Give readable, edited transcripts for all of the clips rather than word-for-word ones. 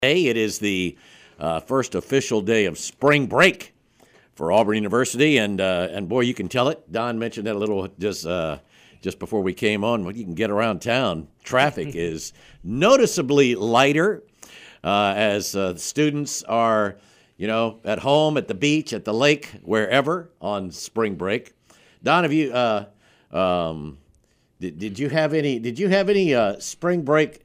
Hey, it is the first official day of spring break for Auburn University, and boy, you can tell it. Don mentioned that a little just before we came on. When you can get around town, traffic is noticeably lighter as students are, at home, at the beach, at the lake, wherever on spring break. Don, have you did you have any? Did you have any spring break?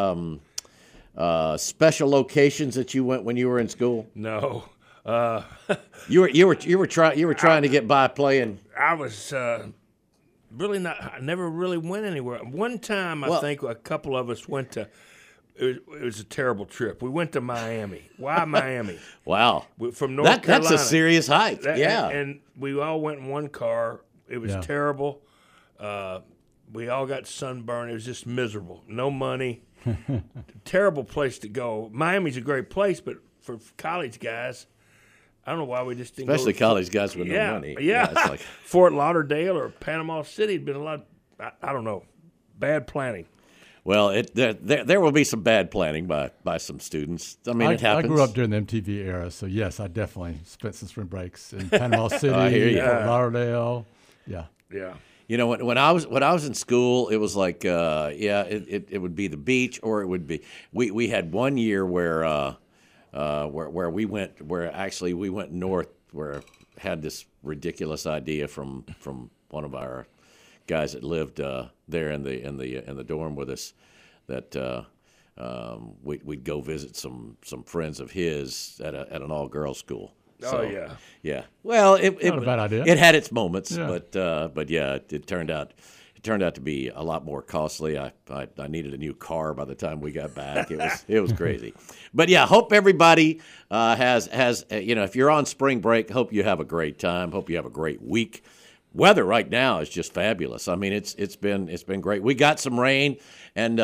Special locations that you went when you were in school? No. You were trying to get by playing. I was really not. I never really went anywhere. One time, I think a couple of us went to. It was a terrible trip. We went to Miami. Why Miami? Wow. From North Carolina. That's a serious hike. Yeah. And we all went in one car. It was terrible. We all got sunburned. It was just miserable. No money. Terrible place to go. Miami's a great place, but for college guys, I don't know why we just didn't Especially go college guys with no money. Yeah. It's like Fort Lauderdale or Panama City had been a lot, I don't know, bad planning. Well, there will be some bad planning by some students. I mean, it happens. I grew up during the MTV era, so yes, I definitely spent some spring breaks in Panama City, Fort Lauderdale. Yeah. Yeah. When I was in school, it was like, it would be the beach, or it would be. We had one year where we went north, where had this ridiculous idea from one of our guys that lived there in the dorm with us, that we'd go visit some friends of his at an all girls school. So, yeah. Well, it not a bad idea. It had its moments, Yeah. but yeah, it turned out to be a lot more costly. I needed a new car by the time we got back. It was crazy. But yeah, hope everybody has if you're on spring break, hope you have a great time. Hope you have a great week. Weather right now is just fabulous. I mean, it's been great. We got some rain and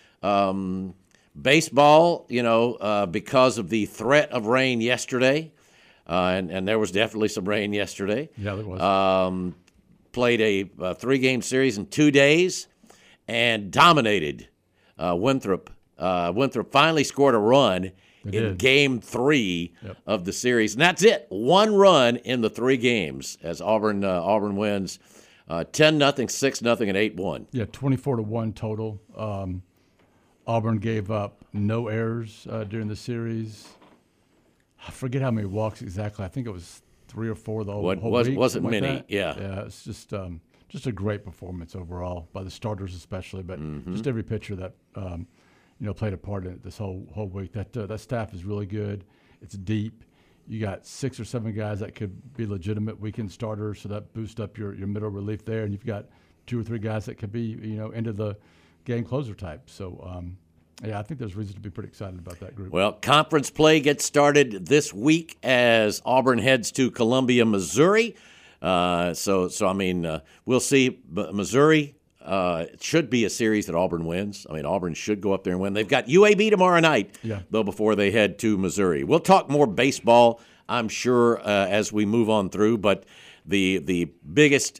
baseball. Because of the threat of rain yesterday. And there was definitely some rain yesterday. Yeah, there was. Played a 3-game series in 2 days and dominated Winthrop. Winthrop finally scored a run in Game 3 of the series. And that's it. 1 run in the 3 games as Auburn wins 10-0, 6-0, and 8-1. Yeah, 24-1 total. Auburn gave up no errors during the series. I forget how many walks exactly. I think it was 3 or 4 the whole week. Wasn't many, like yeah. Yeah, it's just a great performance overall by the starters especially, but just every pitcher that played a part in it this whole week. That staff is really good. It's deep. You got 6 or 7 guys that could be legitimate weekend starters, so that boosts up your middle relief there, and you've got 2 or 3 guys that could be into the game closer type. So. Yeah, I think there's reason to be pretty excited about that group. Well, conference play gets started this week as Auburn heads to Columbia, Missouri. We'll see. But Missouri should be a series that Auburn wins. I mean, Auburn should go up there and win. They've got UAB tomorrow night, though, before they head to Missouri. We'll talk more baseball, I'm sure, as we move on through. But the biggest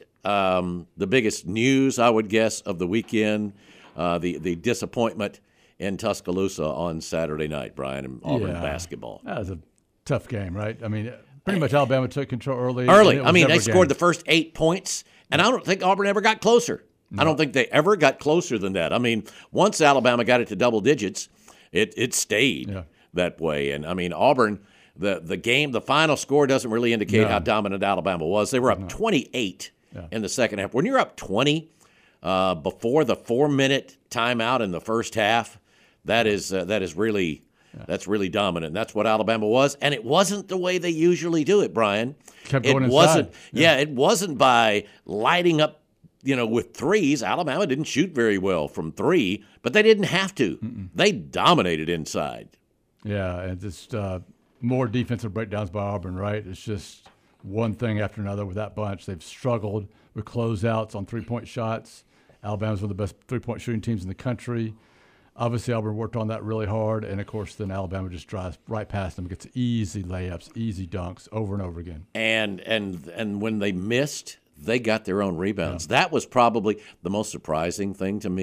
news, I would guess, of the weekend, the disappointment in Tuscaloosa on Saturday night, Brian, and Auburn basketball. That was a tough game, right? I mean, pretty much Alabama took control early. I mean, they scored the first 8 points, and I don't think Auburn ever got closer. No. I don't think they ever got closer than that. I mean, once Alabama got it to double digits, it stayed that way. And, I mean, Auburn, the final score doesn't really indicate how dominant Alabama was. They were up 28 in the second half. When you're up 20 before the 4-minute timeout in the first half, that's really dominant. That's what Alabama was, and it wasn't the way they usually do it, Brian. Kept going inside. Wasn't. Yeah, it wasn't by lighting up, with threes. Alabama didn't shoot very well from 3, but they didn't have to. They dominated inside. Yeah, and just more defensive breakdowns by Auburn, right? It's just one thing after another with that bunch. They've struggled with closeouts on 3-point shots. Alabama's one of the best 3-point shooting teams in the country. Obviously, Auburn worked on that really hard, and, of course, then Alabama just drives right past them, gets easy layups, easy dunks over and over again. And when they missed, they got their own rebounds. That was probably the most surprising thing to me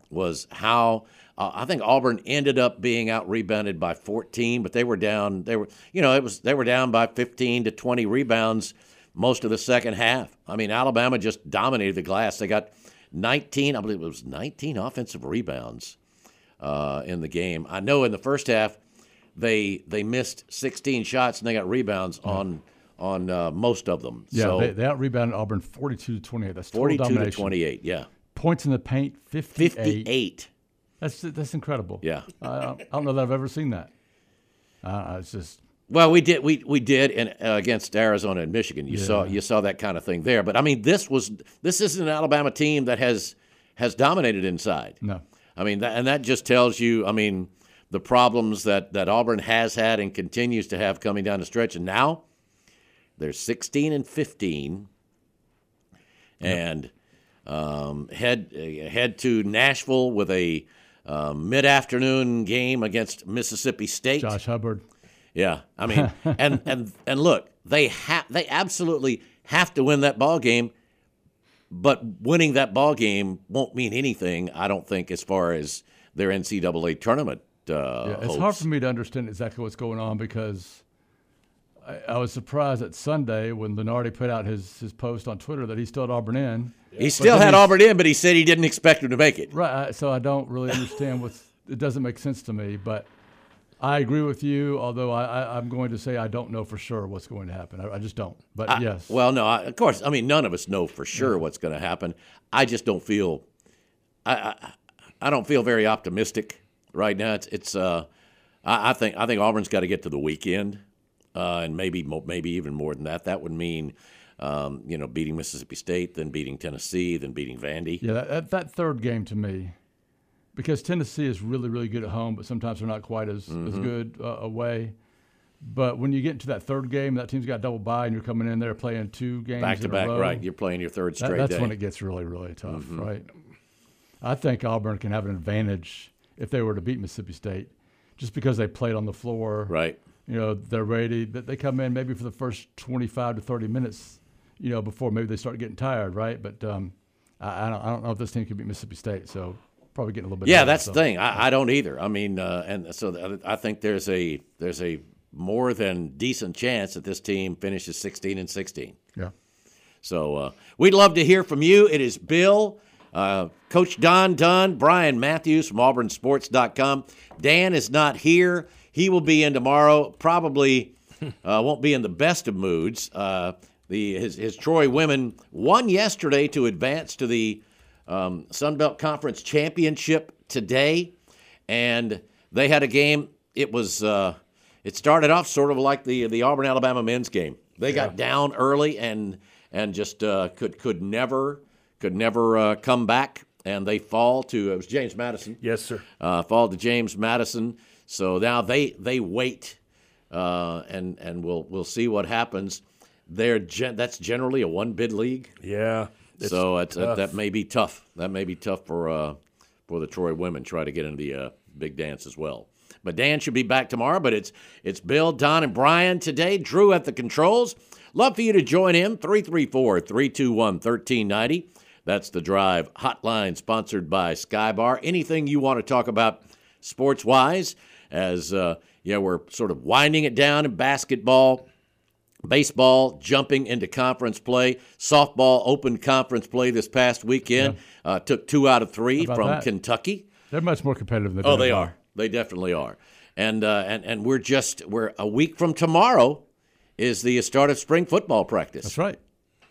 was how I think Auburn ended up being out rebounded by 14, but they were down. They were down by 15 to 20 rebounds most of the second half. I mean, Alabama just dominated the glass. They got 19, I believe it was 19 offensive rebounds in the game. I know in the first half they missed 16 shots and they got rebounds on most of them. Yeah, so, they out-rebounded Auburn 42 to 28. That's total 42 domination. to 28, yeah. Points in the paint, 58. 58. That's incredible. Yeah. I don't know that I've ever seen that. It's just. Well, we did against Arizona and Michigan. You saw that kind of thing there. But I mean, this isn't an Alabama team that has dominated inside. No. I mean, that just tells you, I mean, the problems that Auburn has had and continues to have coming down the stretch. And now they're 16-15, and head to Nashville with a mid-afternoon game against Mississippi State. Josh Hubbard. Yeah, I mean, and look, they absolutely have to win that ball game, but winning that ball game won't mean anything, I don't think, as far as their NCAA tournament. It's hopes. hard for me to understand exactly what's going on because I was surprised that Sunday when Lunardi put out his post on Twitter that he still had Auburn in. He still had Auburn in, but he said he didn't expect him to make it. Right, so I don't really understand it doesn't make sense to me, but I agree with you, although I'm going to say I don't know for sure what's going to happen. I just don't, but yes. Well, no, of course, I mean, none of us know for sure what's going to happen. I just don't feel I don't feel very optimistic right now. I think Auburn's got to get to the weekend, and maybe even more than that. That would mean beating Mississippi State, then beating Tennessee, then beating Vandy. Yeah, that third game to me, because Tennessee is really, really good at home, but sometimes they're not quite as good away. But when you get into that third game, that team's got double bye, and you're coming in there playing two games back to in back, a row. right? You're playing your third straight That's day. when it gets really, really tough, right? I think Auburn can have an advantage if they were to beat Mississippi State, just because they played on the floor. Right. They're ready. They come in maybe for the first 25 to 30 minutes, before maybe they start getting tired, right? But I don't know if this team can beat Mississippi State, so probably getting a little bit. Yeah, that's the thing. I don't either. I mean, and so I think there's a more than decent chance that this team finishes 16-16. Yeah. So we'd love to hear from you. It is Bill, Coach Don Dunn, Brian Matthews from AuburnSports.com. Dan is not here. He will be in tomorrow. Probably won't be in the best of moods. His Troy women won yesterday to advance to the Sun Belt Conference Championship today, and they had a game. It was it started off sort of like the Auburn-Alabama men's game. They got down early and just could never come back, and they fall to it was James Madison. Yes, sir. Fall to James Madison. So now they wait, and we'll see what happens. That's generally a one bid league. Yeah. So that may be tough. That may be tough for the Troy women try to get into the big dance as well. But Dan should be back tomorrow. But it's Bill, Don, and Brian today. Drew at the controls. Love for you to join in. 334-321-1390. That's the Drive hotline sponsored by Skybar. Anything you want to talk about sports-wise, as we're sort of winding it down in basketball. Baseball jumping into conference play. Softball opened conference play this past weekend. Yeah. Took 2 out of 3 from Kentucky. They're much more competitive than they are. They definitely are. And we're a week from tomorrow is the start of spring football practice. That's right.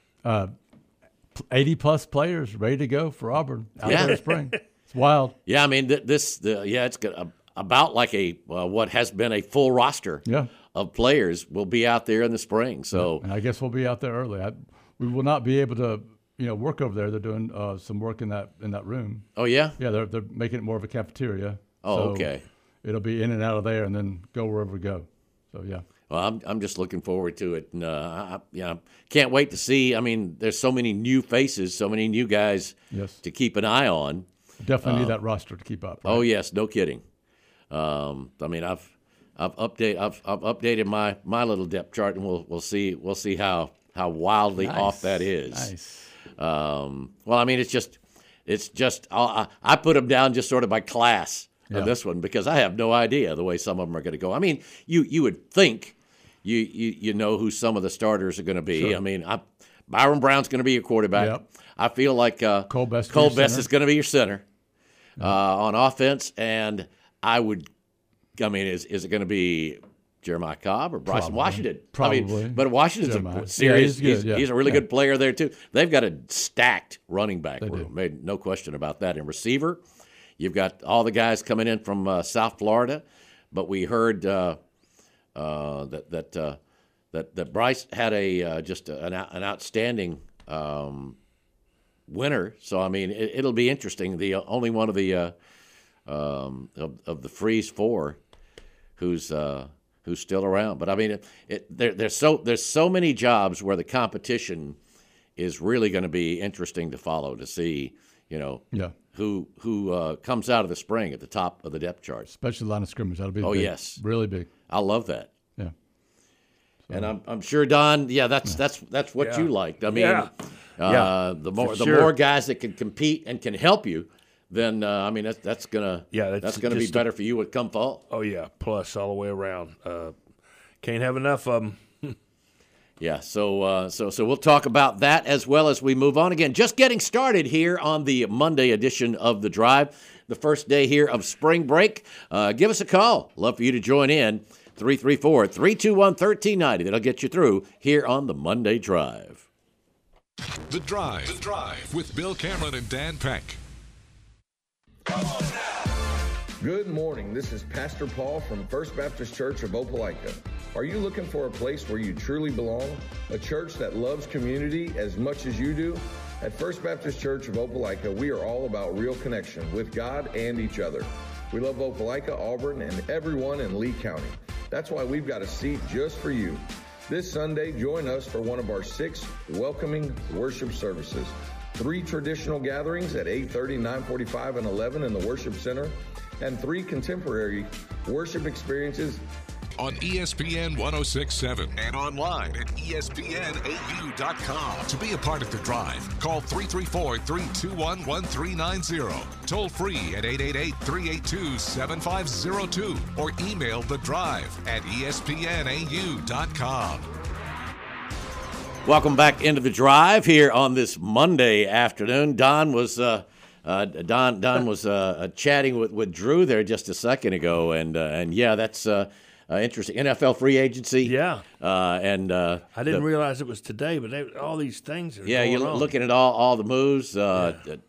80-plus players ready to go for Auburn out there in spring. It's wild. Yeah, I mean it's about like what has been a full roster. Yeah. Of players will be out there in the spring. So, and I guess we'll be out there early. We will not be able to, work over there. They're doing some work in that room. Oh yeah, yeah. They're making it more of a cafeteria. Oh, so okay. It'll be in and out of there, and then go wherever we go. So yeah. Well, I'm just looking forward to it, and can't wait to see. I mean, there's so many new faces, so many new guys to keep an eye on. Definitely need that roster to keep up. Right? Oh yes, no kidding. I mean, I've updated my little depth chart, and we'll see how wildly off that is. Nice. Well, I mean, it's it's just I put them down just sort of by class on this one because I have no idea the way some of them are going to go. I mean, you would think you know who some of the starters are going to be. Sure. I mean, Byron Brown's going to be your quarterback. Yep. I feel like Cole Best is going to be your center on offense, and I mean, is it going to be Jeremiah Cobb or Bryson Washington? Probably. I mean, but Washington's a serious. He's a really good player there too. They've got a stacked running back room. Made no question about that. And receiver, you've got all the guys coming in from South Florida, but we heard that Bryce had an outstanding winner. So I mean, it'll be interesting. The only one of the of the Freeze four who's still around. But I mean, there's so many jobs where the competition is really going to be interesting to follow to see, who comes out of the spring at the top of the depth chart. Especially the line of scrimmage. That'll be yes, really big. I love that. Yeah. So. And I'm sure, Don. Yeah, that's what you liked. I mean, the more guys that can compete and can help you. Then I mean that's gonna be better for you come fall. Oh yeah, plus all the way around. Can't have enough of them. Yeah, so we'll talk about that as well as we move on. Again, just getting started here on the Monday edition of The Drive, the first day here of spring break. Give us a call. Love for you to join in. 334-321-1390. That'll get you through here on the Monday Drive. The Drive with Bill Cameron and Dan Peck. Good morning. This is Pastor Paul from First Baptist Church of Opelika. Are you looking for a place where you truly belong? A church that loves community as much as you do? At First Baptist Church of Opelika, we are all about real connection with God and each other. We love Opelika, Auburn, and everyone in Lee County. That's why we've got a seat just for you. This Sunday, join us for one of our 6 welcoming worship services. 3 traditional gatherings at 8:30, 9:45, and 11 in the Worship Center, and 3 contemporary worship experiences on ESPN 106.7 and online at ESPNAU.com. To be a part of The Drive, call 334-321-1390. Toll free at 888-382-7502 or email The Drive at ESPNAU.com. Welcome back into The Drive here on this Monday afternoon. Don was chatting with Drew there just a second ago, and yeah, that's interesting. NFL free agency. Yeah. And I didn't realize it was today, but all these things are going you're on. looking at all the moves. The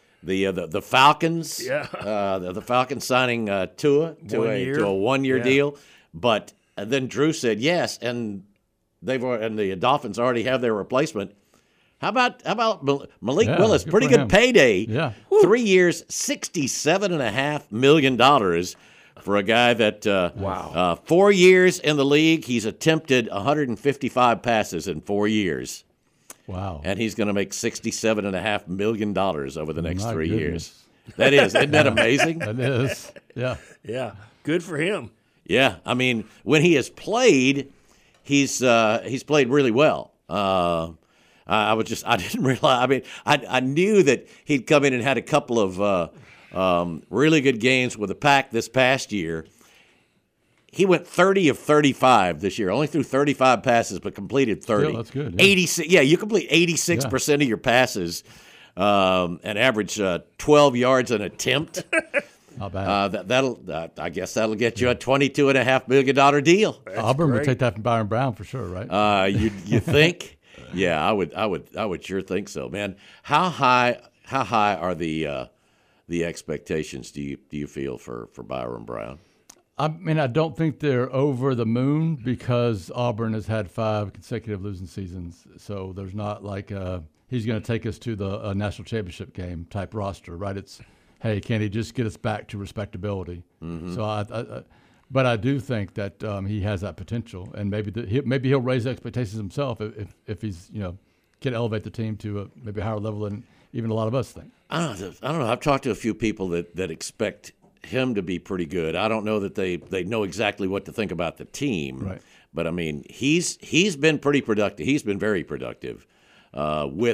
Falcons. Yeah. The Falcons signing Tua to a 1-year deal, but then Drew said yes, and the Dolphins already have their replacement. How about Malik Willis? Pretty good payday. Yeah. 3 years, $67.5 million for a guy that 4 years in the league. He's attempted 155 passes in 4 years. Wow. And he's going to make $67.5 million over the next 3 years. That is. Isn't that amazing? That is. Yeah. Yeah. Good for him. Yeah. I mean, when he has played, he's played really well. I didn't realize. I mean, I knew that he'd come in and had a couple of really good games with the Pack this past year. He went 30 of 35 this year. Only threw 35 passes, but completed 30. Yeah, that's good. Yeah. 86. Yeah, you complete 86% of your passes, and average 12 yards an attempt. Not bad. I guess that'll get you a $22.5 million deal. Auburn would take that from Byron Brown for sure, right? You think? Yeah, I would sure think so, man. How high are the expectations do you feel for Byron Brown? I mean, I don't think they're over the moon because Auburn has had 5 consecutive losing seasons. So there's not like he's going to take us to the national championship game type roster, right? It's, hey, can he just get us back to respectability? Mm-hmm. So but I do think that he has that potential, and maybe he'll raise expectations himself if he's can elevate the team to maybe a higher level than even a lot of us think. I don't know. I've talked to a few people that expect him to be pretty good. I don't know that they know exactly what to think about the team, right? But I mean, he's been pretty productive. He's been very productive with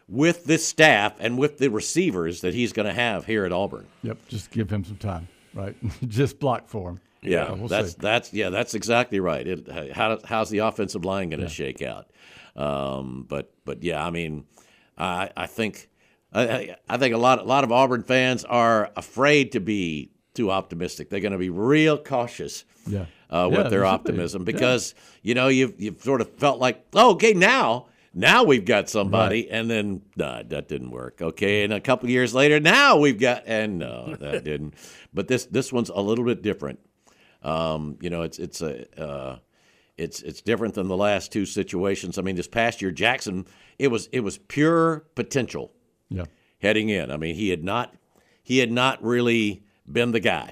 with this staff and with the receivers that he's going to have here at Auburn. Yep, just give him some time, right? Just block for him. Yeah, we'll that's exactly right. How's the offensive line going to shake out? But yeah, I mean, I think a lot of Auburn fans are afraid to be too optimistic. They're going to be real cautious with their optimism because you've sort of felt like, oh, okay, now we've got somebody, right. And then that didn't work. Okay, and a couple of years later, now we've got, and no, that didn't. But this one's a little bit different. It's different than the last two situations. I mean, this past year, Jackson, it was pure potential. Yeah. Heading in. I mean, he had not really been the guy.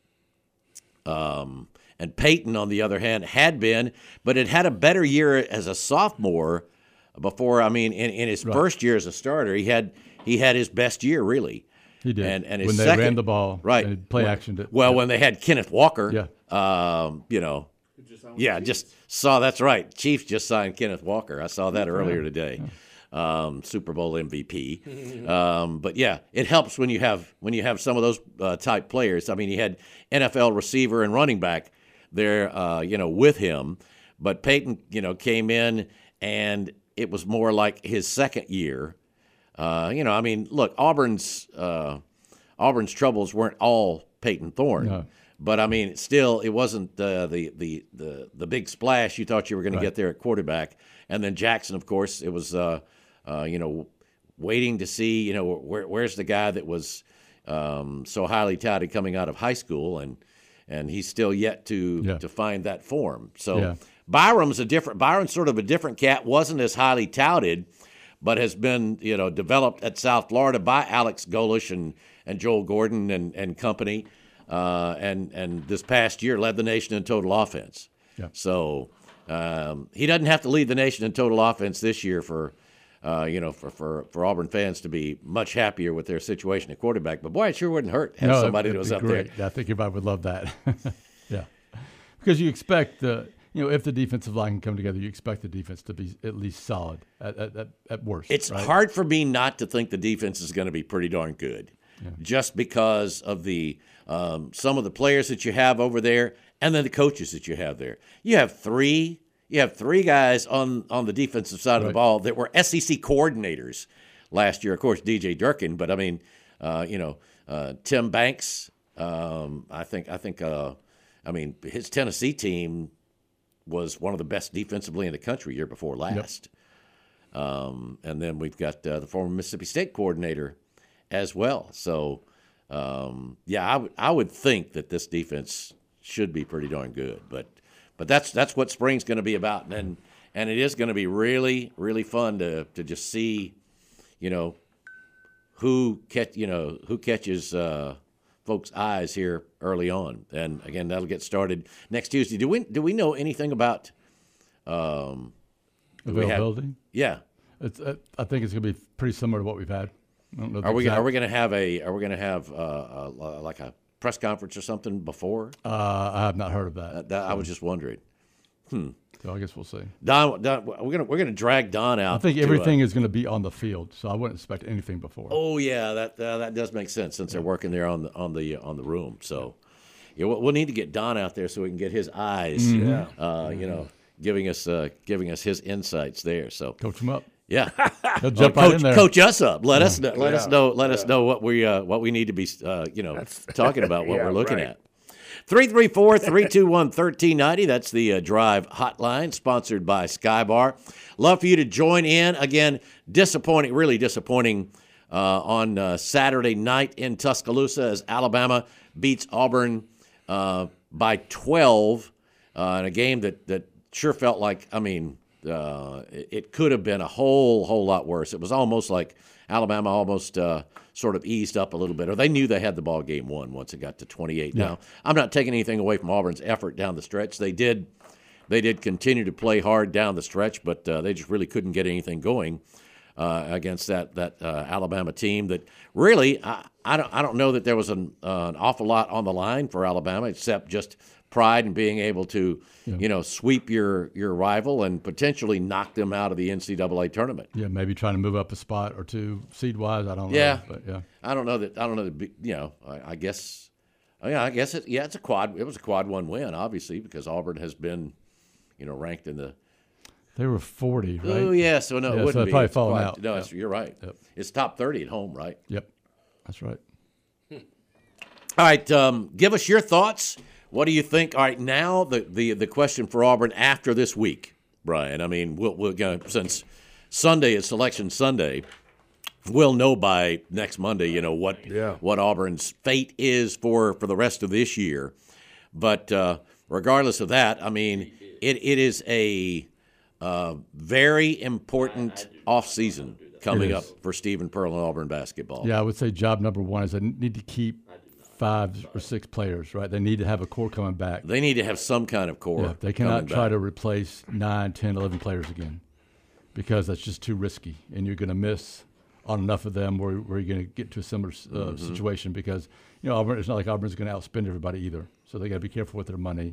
And Peyton, on the other hand, had been, but had a better year as a sophomore before. I mean, in his first year as a starter, he had his best year, really. He did. And his when they second, ran the ball, right? And play action. When they had Kenneth Walker, just saw. That's right. Chiefs just signed Kenneth Walker. I saw that earlier today. Super Bowl MVP. But yeah, it helps when you have some of those type players. I mean, he had NFL receiver and running back there, with him. But Peyton, came in, and it was more like his second year. I mean, look, Auburn's troubles weren't all Peyton Thorne. No. But I mean, still, it wasn't the big splash you thought you were going to get there at quarterback. And then Jackson, of course, it was waiting to see where's the guy that was so highly touted coming out of high school, and he's still yet to find that form. So Byron's sort of a different cat. Wasn't as highly touted, but has been developed at South Florida by Alex Golish and Joel Gordon and company. And this past year led the nation in total offense. Yeah. So he doesn't have to lead the nation in total offense this year for Auburn fans to be much happier with their situation at quarterback. But boy, it sure wouldn't hurt to have somebody that was up great. there. I think everybody would love that. Yeah, because you expect if the defensive line can come together, you expect the defense to be at least solid at worst. It's right? hard for me not to think the defense is going to be pretty darn good, just because of the some of the players that you have over there, and then the coaches that you have there. You have three guys on the defensive side of the ball that were SEC coordinators last year. Of course, DJ Durkin, but I mean, Tim Banks. I think his Tennessee team was one of the best defensively in the country year before last. Yep. And then we've got the former Mississippi State coordinator as well. So. I would think that this defense should be pretty darn good, but that's what spring's going to be about, and it is going to be really, really fun to just see, who catches folks' eyes here early on, and again that'll get started next Tuesday. Do we know anything about availability? Yeah, I think it's going to be pretty similar to what we've had. Are we going to have like a press conference or something before? I have not heard of that. I was just wondering. So I guess we'll see. Don, we're gonna drag Don out. I think everything is going to be on the field, so I wouldn't expect anything before. Oh yeah, that does make sense since they're working there on the room. So we'll need to get Don out there so we can get his eyes. Giving us his insights there. So coach him up. Yeah, he'll jump right in there. Coach us up. Let us know what we need to be talking about, what we're looking at. 334-321-1390. That's the Drive Hotline, sponsored by Skybar. Love for you to join in. Again, really disappointing on Saturday night in Tuscaloosa as Alabama beats Auburn by 12 in a game that sure felt like, it could have been a whole lot worse. It was almost like Alabama sort of eased up a little bit, or they knew they had the ball game won once it got to 28. Yeah. Now, I'm not taking anything away from Auburn's effort down the stretch. They did continue to play hard down the stretch, but they just really couldn't get anything going against that Alabama team. That really, I don't know that there was an awful lot on the line for Alabama except just pride in being able to, sweep your rival and potentially knock them out of the NCAA tournament. Yeah, maybe trying to move up a spot or two seed-wise. I don't know. Yeah, But yeah. I don't know that. I guess. It's a quad. It was a quad one win, obviously, because Auburn has been, ranked in the. They were 40, right? Oh yeah, so no, it wouldn't so be. probably It's falling quad. out. No, Yep. you're right. Yep. It's top 30 at home, right? Yep, that's right. All right, give us your thoughts. What do you think? All right, now the question for Auburn after this week, Brian. I mean, we'll since Sunday is Selection Sunday, we'll know by next Monday, what Auburn's fate is for the rest of this year. But regardless of that, I mean, it is a very important offseason coming up for Stephen Pearl and Auburn basketball. Yeah, I would say job number one is they need to keep 5 or 6 players, right? They need to have a core coming back. They need to have some kind of core. Yeah, they cannot try to replace 9, 10, 11 players again because that's just too risky, and you're going to miss on enough of them where you're going to get to a similar situation because, Auburn, it's not like Auburn's going to outspend everybody either. So they got to be careful with their money.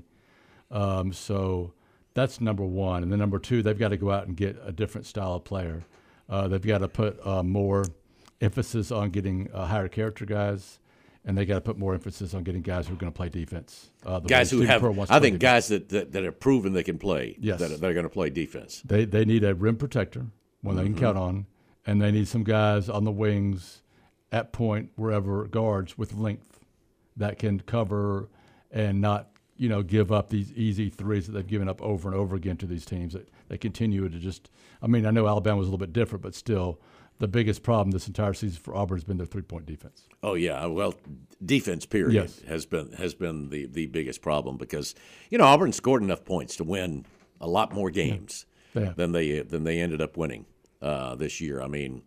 So that's number one. And then number two, they've got to go out and get a different style of player. They've got to put more emphasis on getting higher character guys, and they got to put more emphasis on getting guys who are going to play defense. Guys who have, I think, guys that have proven they can play, yes, that are going to play defense. They need a rim protector, one they can count on, and they need some guys on the wings, at point, wherever, guards with length that can cover and not, give up these easy threes that they've given up over and over again to these teams. They continue to just – I mean, I know Alabama was a little bit different, but still the biggest problem this entire season for Auburn has been their three-point defense. Oh, yeah. Well, defense, period, yes, has been the biggest problem because, Auburn scored enough points to win a lot more games than they ended up winning this year. I mean,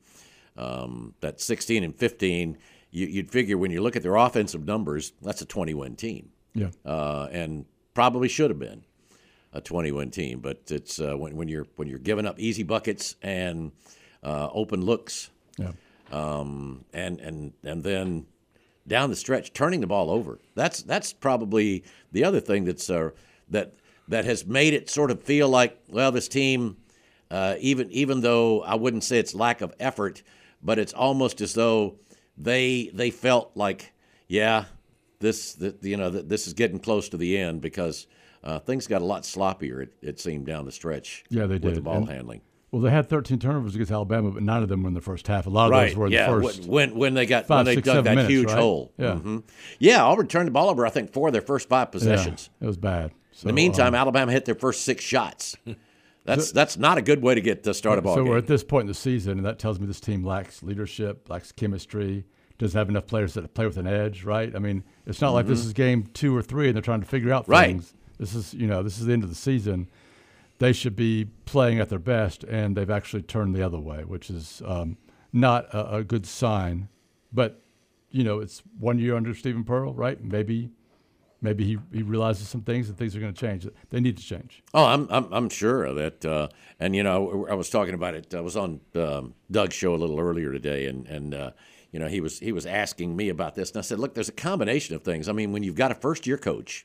that 16 and 15, you'd figure when you look at their offensive numbers, that's a 20-win team. Yeah. And probably should have been a 20-win team, but it's when you're giving up easy buckets and open looks, and then down the stretch turning the ball over. That's probably the other thing that's that has made it sort of feel like, well, this team, even though I wouldn't say it's lack of effort, but it's almost as though they felt like, yeah, this is getting close to the end because things got a lot sloppier, it seemed, down the stretch. Yeah, they did. With the ball handling. Well, they had 13 turnovers against Alabama, but 9 of them were in the first half. A lot of those were in the first. When they dug 5, 6, that 7 minutes, huge right? hole. Yeah. Mm-hmm. Yeah, Auburn turned the ball over, I think, 4 of their first 5 possessions. Yeah, it was bad. So, in the meantime, Alabama hit their first 6 shots. That's not a good way to get to start a ball game. So we're at this point in the season, and that tells me this team lacks leadership, lacks chemistry, doesn't have enough players that play with an edge, right? I mean, it's not like this is game 2 or 3 and they're trying to figure out things. This is the end of the season. They should be playing at their best, and they've actually turned the other way, which is not a good sign. But, it's 1 year under Stephen Pearl, right? Maybe he realizes some things and things are going to change. They need to change. Oh, I'm sure of that. And I was talking about it. I was on Doug's show a little earlier today, and he was asking me about this, and I said, look, there's a combination of things. I mean, when you've got a first year coach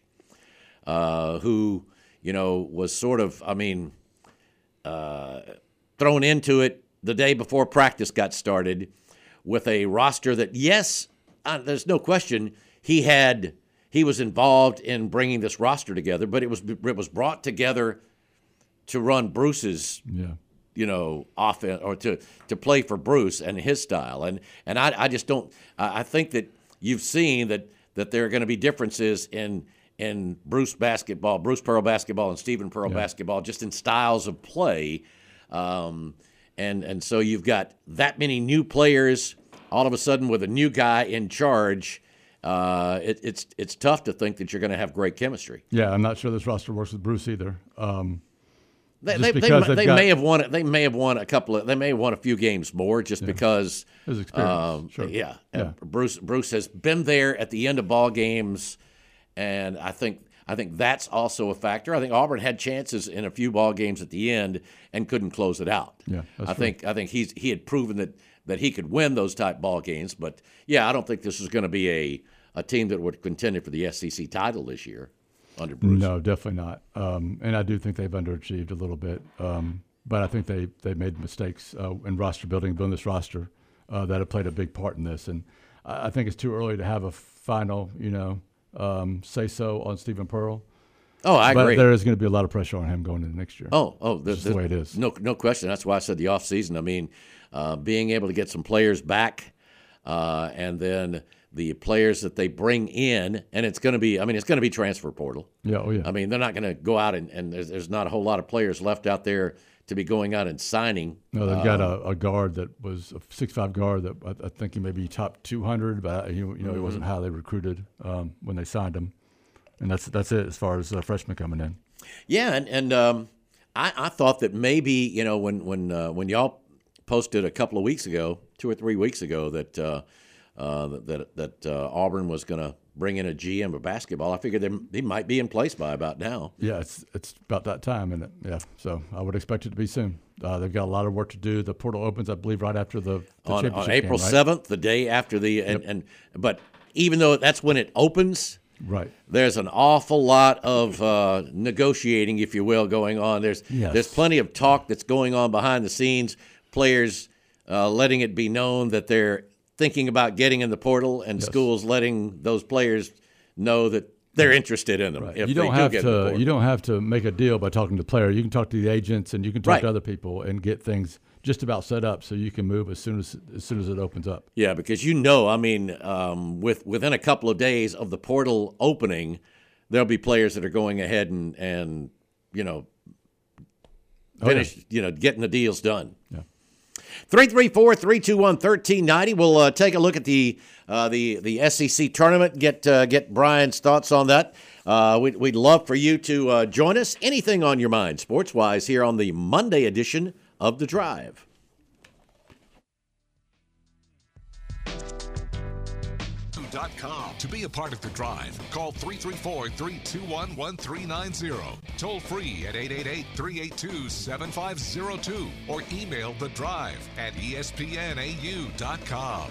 who was sort of, thrown into it the day before practice got started with a roster that, yes, there's no question he was involved in bringing this roster together, but it was brought together to run Bruce's offense, or to play for Bruce and his style. And I just don't. I think that you've seen that there are going to be differences in Bruce Pearl basketball, and Stephen Pearl basketball, just in styles of play. And so you've got that many new players all of a sudden with a new guy in charge. It's tough to think that you're going to have great chemistry. Yeah, I'm not sure this roster works with Bruce either. They may have won. They may have won a couple of. They may have won a few games more just because his experience. Sure. Yeah. Bruce has been there at the end of ball games, and I think that's also a factor. I think Auburn had chances in a few ball games at the end and couldn't close it out. Yeah, I think he had proven that he could win those type ball games. But yeah, I don't think this is going to be a team that would contend for the SEC title this year. under Bruce. No, definitely not. And I do think they've underachieved a little bit. But I think they made mistakes in roster building this roster that have played a big part in this. And I think it's too early to have a final, say-so on Stephen Pearl. Oh, I agree. But there is going to be a lot of pressure on him going into next year. That's the way it is. No question. That's why I said the offseason. I mean, being able to get some players back, and then the players that they bring in, and it's going to be transfer portal. Yeah, oh yeah. I mean, they're not going to go out and there's not a whole lot of players left out there to be going out and signing. No, they've got a guard that was a 6'5" guard that I think he may be top 200, but he wasn't highly recruited when they signed him, and that's it as far as freshmen coming in. Yeah, and I thought that maybe when y'all posted a couple of weeks ago, 2 or 3 weeks ago, that Auburn was going to bring in a GM of basketball. I figured he might be in place by about now. Yeah, it's about that time, isn't it? Yeah, so I would expect it to be soon. They've got a lot of work to do. The portal opens, I believe, right after the championship on April game, right? 7th, the day after but even though that's when it opens, right, there's an awful lot of negotiating, if you will, going on. There's plenty of talk that's going on behind the scenes. Players letting it be known that they're thinking about getting in the portal, and schools letting those players know that they're interested in them. Right. If you don't they have do get in the portal. You don't have to make a deal by talking to the player. You can talk to the agents, and you can talk to other people and get things just about set up so you can move as soon as it opens up. Yeah, because within a couple of days of the portal opening, there'll be players that are going ahead and finish getting the deals done. Yeah. 334-321-1390. We'll take a look at the SEC tournament. Get Brian's thoughts on that. We'd love for you to join us. Anything on your mind, sports-wise, here on the Monday edition of The Drive. To be a part of The Drive, call 334-321-1390. Toll free at 888-382-7502 or email The Drive at espnau.com.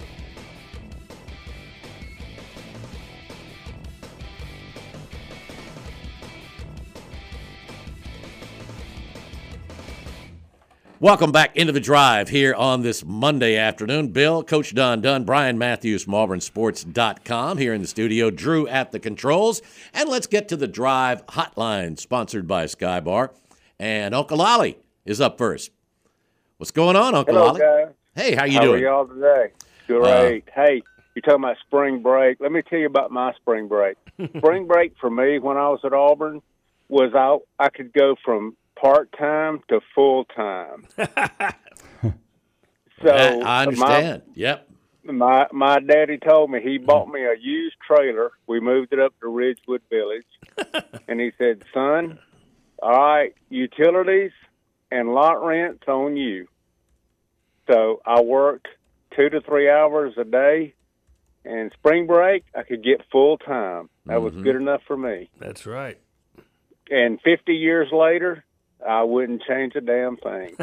Welcome back into The Drive here on this Monday afternoon. Bill, Coach Don Dunn, Brian Matthews from AuburnSports.com here in the studio, Drew at the controls. And let's get to The Drive hotline, sponsored by Skybar. And Uncle Ollie is up first. What's going on, Uncle Hello, Ollie? guys. Hey, how you How doing? are y'all today? Great. Hey, you're talking about spring break. Let me tell you about my spring break. Spring break for me when I was at Auburn was I could go from part-time to full-time. So I understand. Yep. My daddy told me he bought me a used trailer. We moved it up to Ridgewood Village. And he said, son, all right, utilities and lot rent's on you. So I worked 2 to 3 hours a day. And spring break, I could get full-time. That was good enough for me. That's right. And 50 years later, I wouldn't change a damn thing.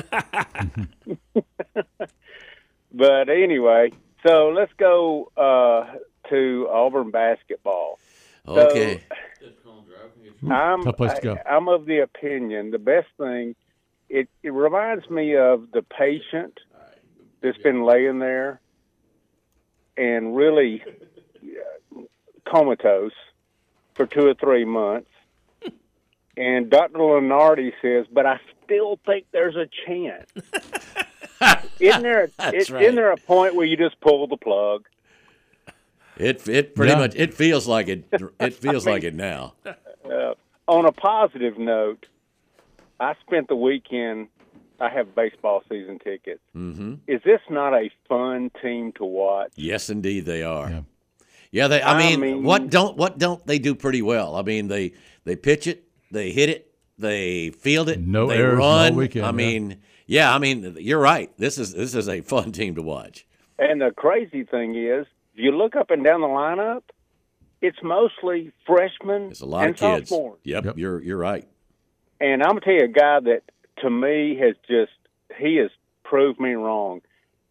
But anyway, so let's go to Auburn basketball. Okay. I'm of the opinion the best thing, it reminds me of the patient that's been laying there and really comatose for 2 or 3 months. And Dr. Lenardi says, but I still think there's a chance. Isn't there a point where you just pull the plug? It pretty much it feels like it. It feels like it now. On a positive note, I spent the weekend. I have baseball season tickets. Mm-hmm. Is this not a fun team to watch? Yes, indeed, they are. Yeah, I mean, what don't they do pretty well? I mean, they pitch it. They hit it. They field it. No they errors, run. no weekend. I mean, you're right. This is a fun team to watch. And the crazy thing is, if you look up and down the lineup, it's mostly freshmen It's a lot and of kids. sophomores. Yep, you're right. And I'm gonna tell you a guy that to me has proved me wrong.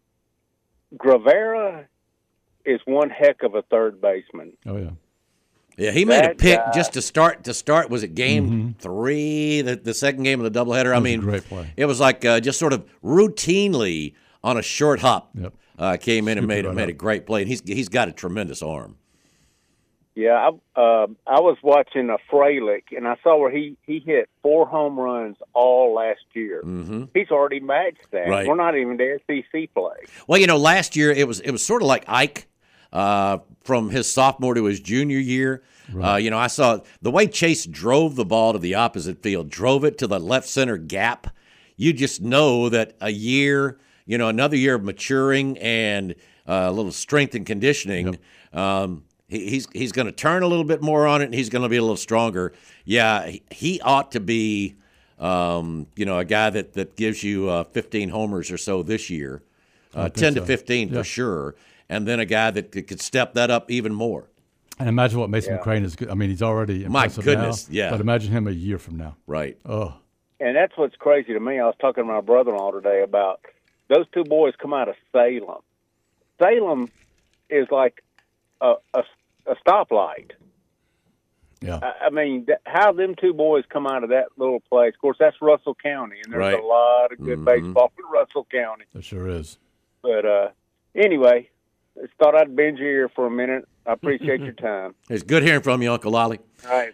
Gravera is one heck of a third baseman. Oh yeah. Yeah, he made a That pick guy. just to start. Was it game 3, the second game of the doubleheader? I mean, great play. It was like just sort of routinely on a short hop. Yep. Came in and Scooped it made right a up. great play. And he's got a tremendous arm. Yeah, I was watching a Freilich, and I saw where he hit 4 home runs all last year. Mm-hmm. He's already matched that. Right. We're not even the SEC play. Well, last year it was sort of like Ike from his sophomore to his junior year. Right. I saw the way Chase drove the ball to the opposite field, drove it to the left center gap. You just know that a year, another year of maturing and a little strength and conditioning. Yep. He's going to turn a little bit more on it, and he's going to be a little stronger. Yeah, he ought to be, a guy that gives you 15 homers or so this year, 10 to 15 for sure, and then a guy that could step that up even more. And imagine what Mason McCrane is. I mean, he's already impressive goodness, now, yeah. But imagine him a year from now. Right. Oh, And that's what's crazy to me. I was talking to my brother-in-law today about those 2 boys come out of Salem. Salem is like a stoplight. yeah. I mean, how them 2 boys come out of that little place? Of course, that's Russell County, and there's Right. a lot of good baseball in Russell County. There sure is. But anyway, just thought I'd bend your ear for a minute. I appreciate your time. It's good hearing from you, Uncle Ollie. All right.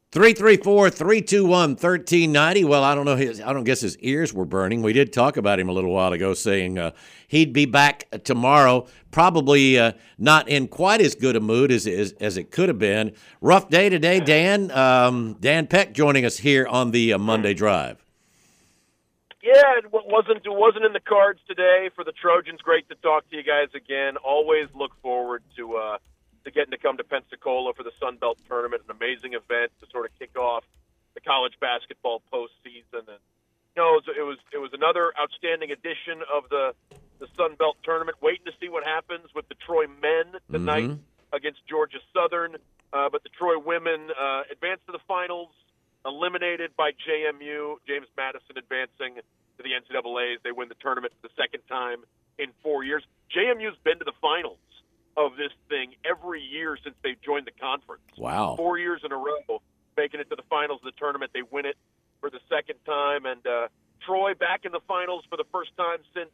334-321-1390. Well, I don't guess his ears were burning. We did talk about him a little while ago, saying he'd be back tomorrow. Probably not in quite as good a mood as it could have been. Rough day today, Dan. Dan Peck joining us here on the Monday Drive. Yeah, it wasn't in the cards today for the Trojans. Great to talk to you guys again. Always look forward to getting to come to Pensacola for the Sun Belt Tournament, an amazing event to sort of kick off the college basketball postseason. And it was another outstanding edition of the Sun Belt Tournament. Waiting to see what happens with the Troy men tonight against Georgia Southern, but the Troy women advanced to the finals, eliminated by JMU. James Madison advancing to the NCAAs. They win the tournament for the second time in 4 years. JMU's been to the finals of this thing every year since they've joined the conference. Wow. 4 years in a row, making it to the finals of the tournament. They win it for the second time. And Troy back in the finals for the first time since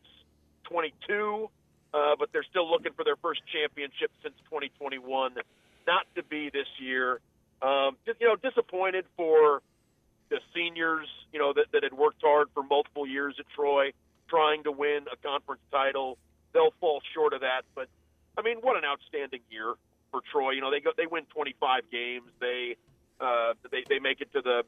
22, but they're still looking for their first championship since 2021. Not to be this year. Disappointed for the seniors, that had worked hard for multiple years at Troy, trying to win a conference title. They'll fall short of that, but I mean, what an outstanding year for Troy. They win 25 games. They make it to the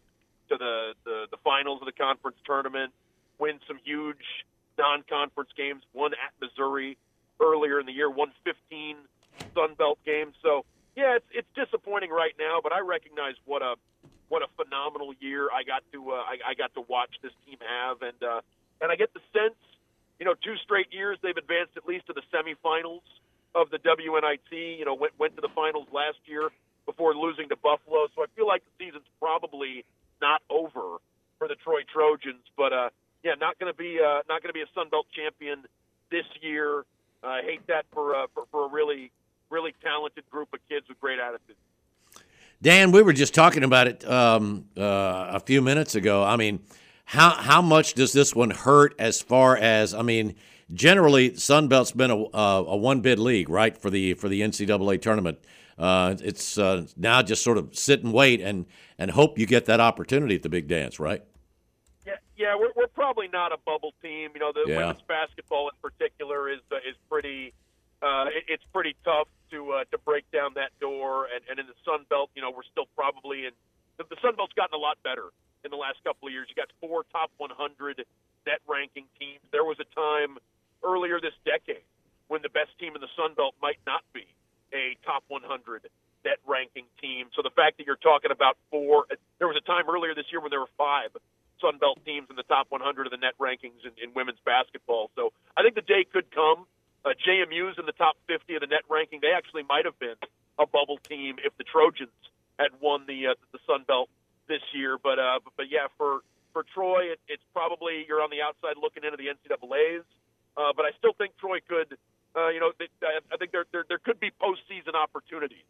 finals of the conference tournament, win some huge non-conference games, won at Missouri earlier in the year, won 15 Sun Belt games. So yeah, it's disappointing right now, but I recognize what a phenomenal year I got to watch this team have, and I get the sense, 2 straight years they've advanced at least to the semifinals of the WNIT. Went to the finals last year before losing to Buffalo, so I feel like the season's probably not over for the Troy Trojans, but not going to be a Sun Belt champion this year. I hate that for a really talented group of kids with great attitudes. Dan, we were just talking about it a few minutes ago. I mean, how much does this one hurt as far as, generally Sun Belt's been a one-bid league, right, for the NCAA tournament. It's now just sort of sit and wait and hope you get that opportunity at the big dance, right? Yeah, we're probably not a bubble team. The Yeah. women's basketball in particular is pretty. It's pretty tough to break down that door, and in the Sun Belt, we're still probably in. The Sun Belt's gotten a lot better in the last couple of years. You got 4 top 100 net ranking teams. There was a time earlier this decade when the best team in the Sun Belt might not be a top 100 net ranking team. So the fact that you're talking about 4, there was a time earlier this year when there were 5 Sun Belt teams in the top 100 of the net rankings in women's basketball. So I think the day could come. JMU's in the top 50 of the net ranking. They actually might have been a bubble team if the Trojans had won the Sun Belt this year. But yeah, for Troy, it's probably you're on the outside looking into the NCAAs. But I still think Troy could. I think there could be postseason opportunities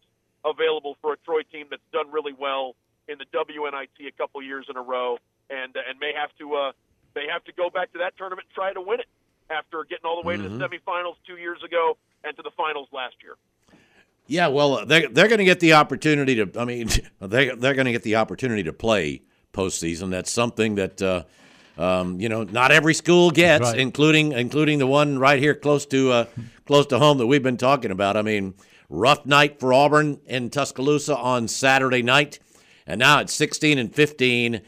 available for a Troy team that's done really well in the WNIT a couple years in a row, and may have to go back to that tournament and try to win it after getting all the way to the semifinals 2 years ago and to the finals last year. Yeah, well, they're going to get the opportunity to. I mean, they're going to get the opportunity to play postseason. That's something that not every school gets, right. including the one right here close to home that we've been talking about. I mean, rough night for Auburn in Tuscaloosa on Saturday night, and now it's 16-15.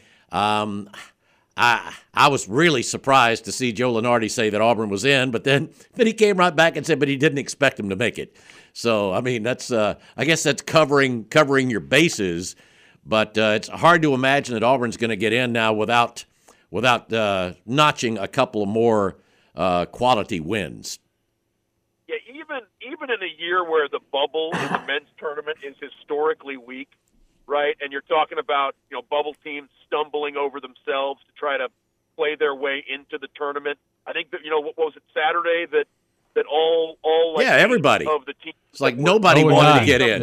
I was really surprised to see Joe Lunardi say that Auburn was in, but then he came right back and said, but he didn't expect them to make it. So I mean, that's I guess that's covering your bases, but it's hard to imagine that Auburn's going to get in now without notching a couple of more quality wins. Yeah, even in a year where the bubble in the men's tournament is historically weak, right? And you're talking about bubble teams stumbling over themselves to try to play their way into the tournament. I think that what was it, Saturday that all everybody of the teams. It's like nobody wanted to get in.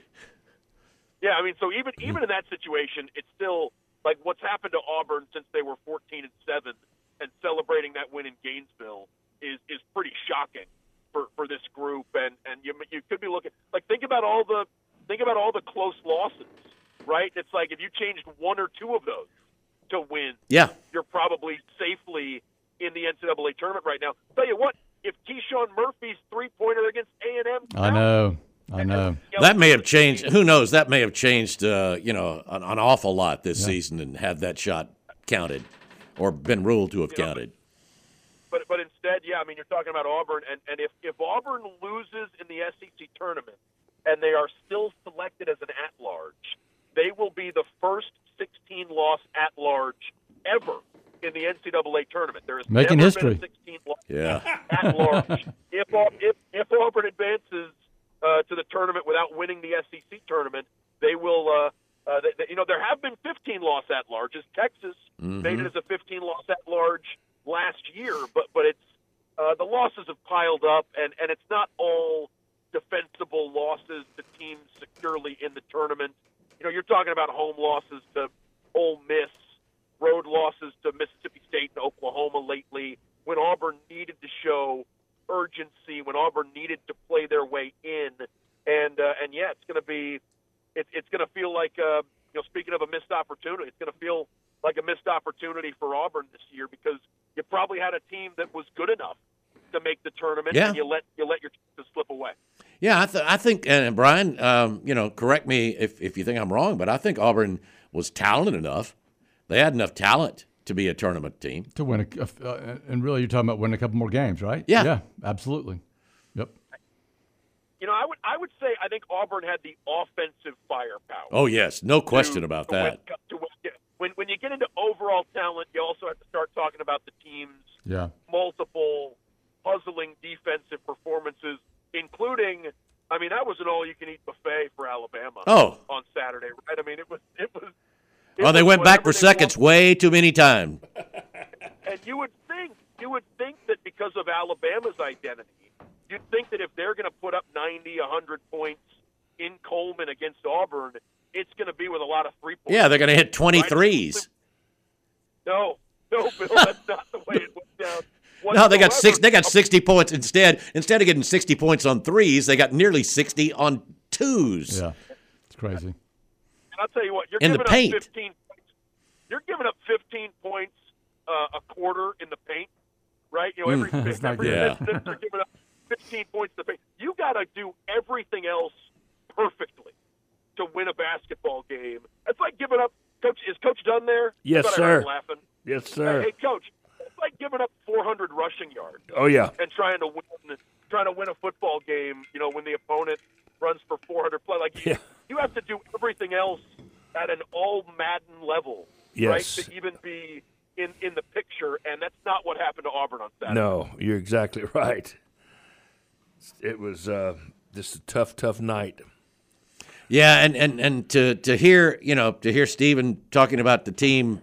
Yeah, I mean, so even in that situation, it's still like what's happened to Auburn since they were 14-7 and celebrating that win in Gainesville is pretty shocking for this group. And you could be looking like think about all the close losses, right? It's like if you changed one or two of those to win, you're probably safely in the NCAA tournament right now. Tell you what, if Keyshawn Murphy's three-pointer against A&M, I know. That may have changed. Who knows? That may have changed, an awful lot this season and had that shot counted or been ruled to have counted. But instead, I mean, you're talking about Auburn, and if Auburn loses in the SEC tournament and they are still selected as an at-large, they will be the first 16-loss at-large ever in the NCAA tournament. There has making never history. been a 16-loss at-large. If Auburn advances to the tournament without winning the SEC tournament, they will. There have been 15-loss at-larges. Texas made it as a 15-loss at-large last year, but it's the losses have piled up, and it's not all defensible losses to teams securely in the tournament. You're talking about home losses to Ole Miss, road losses to Mississippi State and Oklahoma lately, when Auburn needed to show urgency, when Auburn needed to play their way in, and it's going to be, it's going to feel like, speaking of a missed opportunity, it's going to feel like a missed opportunity for Auburn this year because you probably had a team that was good enough to make the tournament, and you let your chances slip away. Yeah, I think, and Brian, correct me if you think I'm wrong, but I think Auburn was talented enough. They had enough talent to be a tournament team. To win and really you're talking about winning a couple more games, right? Yeah. Yeah, absolutely. Yep. I would say I think Auburn had the offensive firepower. Oh, yes, no question about that. When you get into overall talent, you also have to start talking about the team's multiple puzzling defensive performances, including, I mean, that was an all-you-can-eat buffet for Alabama on Saturday, right? I mean, it was. They went back for seconds way too many times. And you would think that because of Alabama's identity, you'd think that if they're going to put up 90, 100 points in Coleman against Auburn, it's going to be with a lot of three-pointers. Yeah, they're going to hit 23s. No, Bill, that's not the way it went down. No, they got 60 points instead. Instead of getting 60 points on threes, they got nearly 60 on twos. Yeah, it's crazy. And I'll tell you what, you're in giving the paint. up 15 points. You're giving up 15 points a quarter in the paint, right? Every they're giving up 15 points in the paint. You got to do everything else perfectly to win a basketball game. It's like giving up. Coach, is Coach Dunn there? Yes, sir. Laughing. Yes, sir. Hey, Coach, it's like giving up 400 rushing yards. Oh yeah. And trying to win a football game. When the opponent runs for 400 plus, you have to do everything else at an all Madden level, right? To even be in the picture, and that's not what happened to Auburn on Saturday. No, you're exactly right. It was just a tough night. Yeah, and to hear Stephen talking about the team,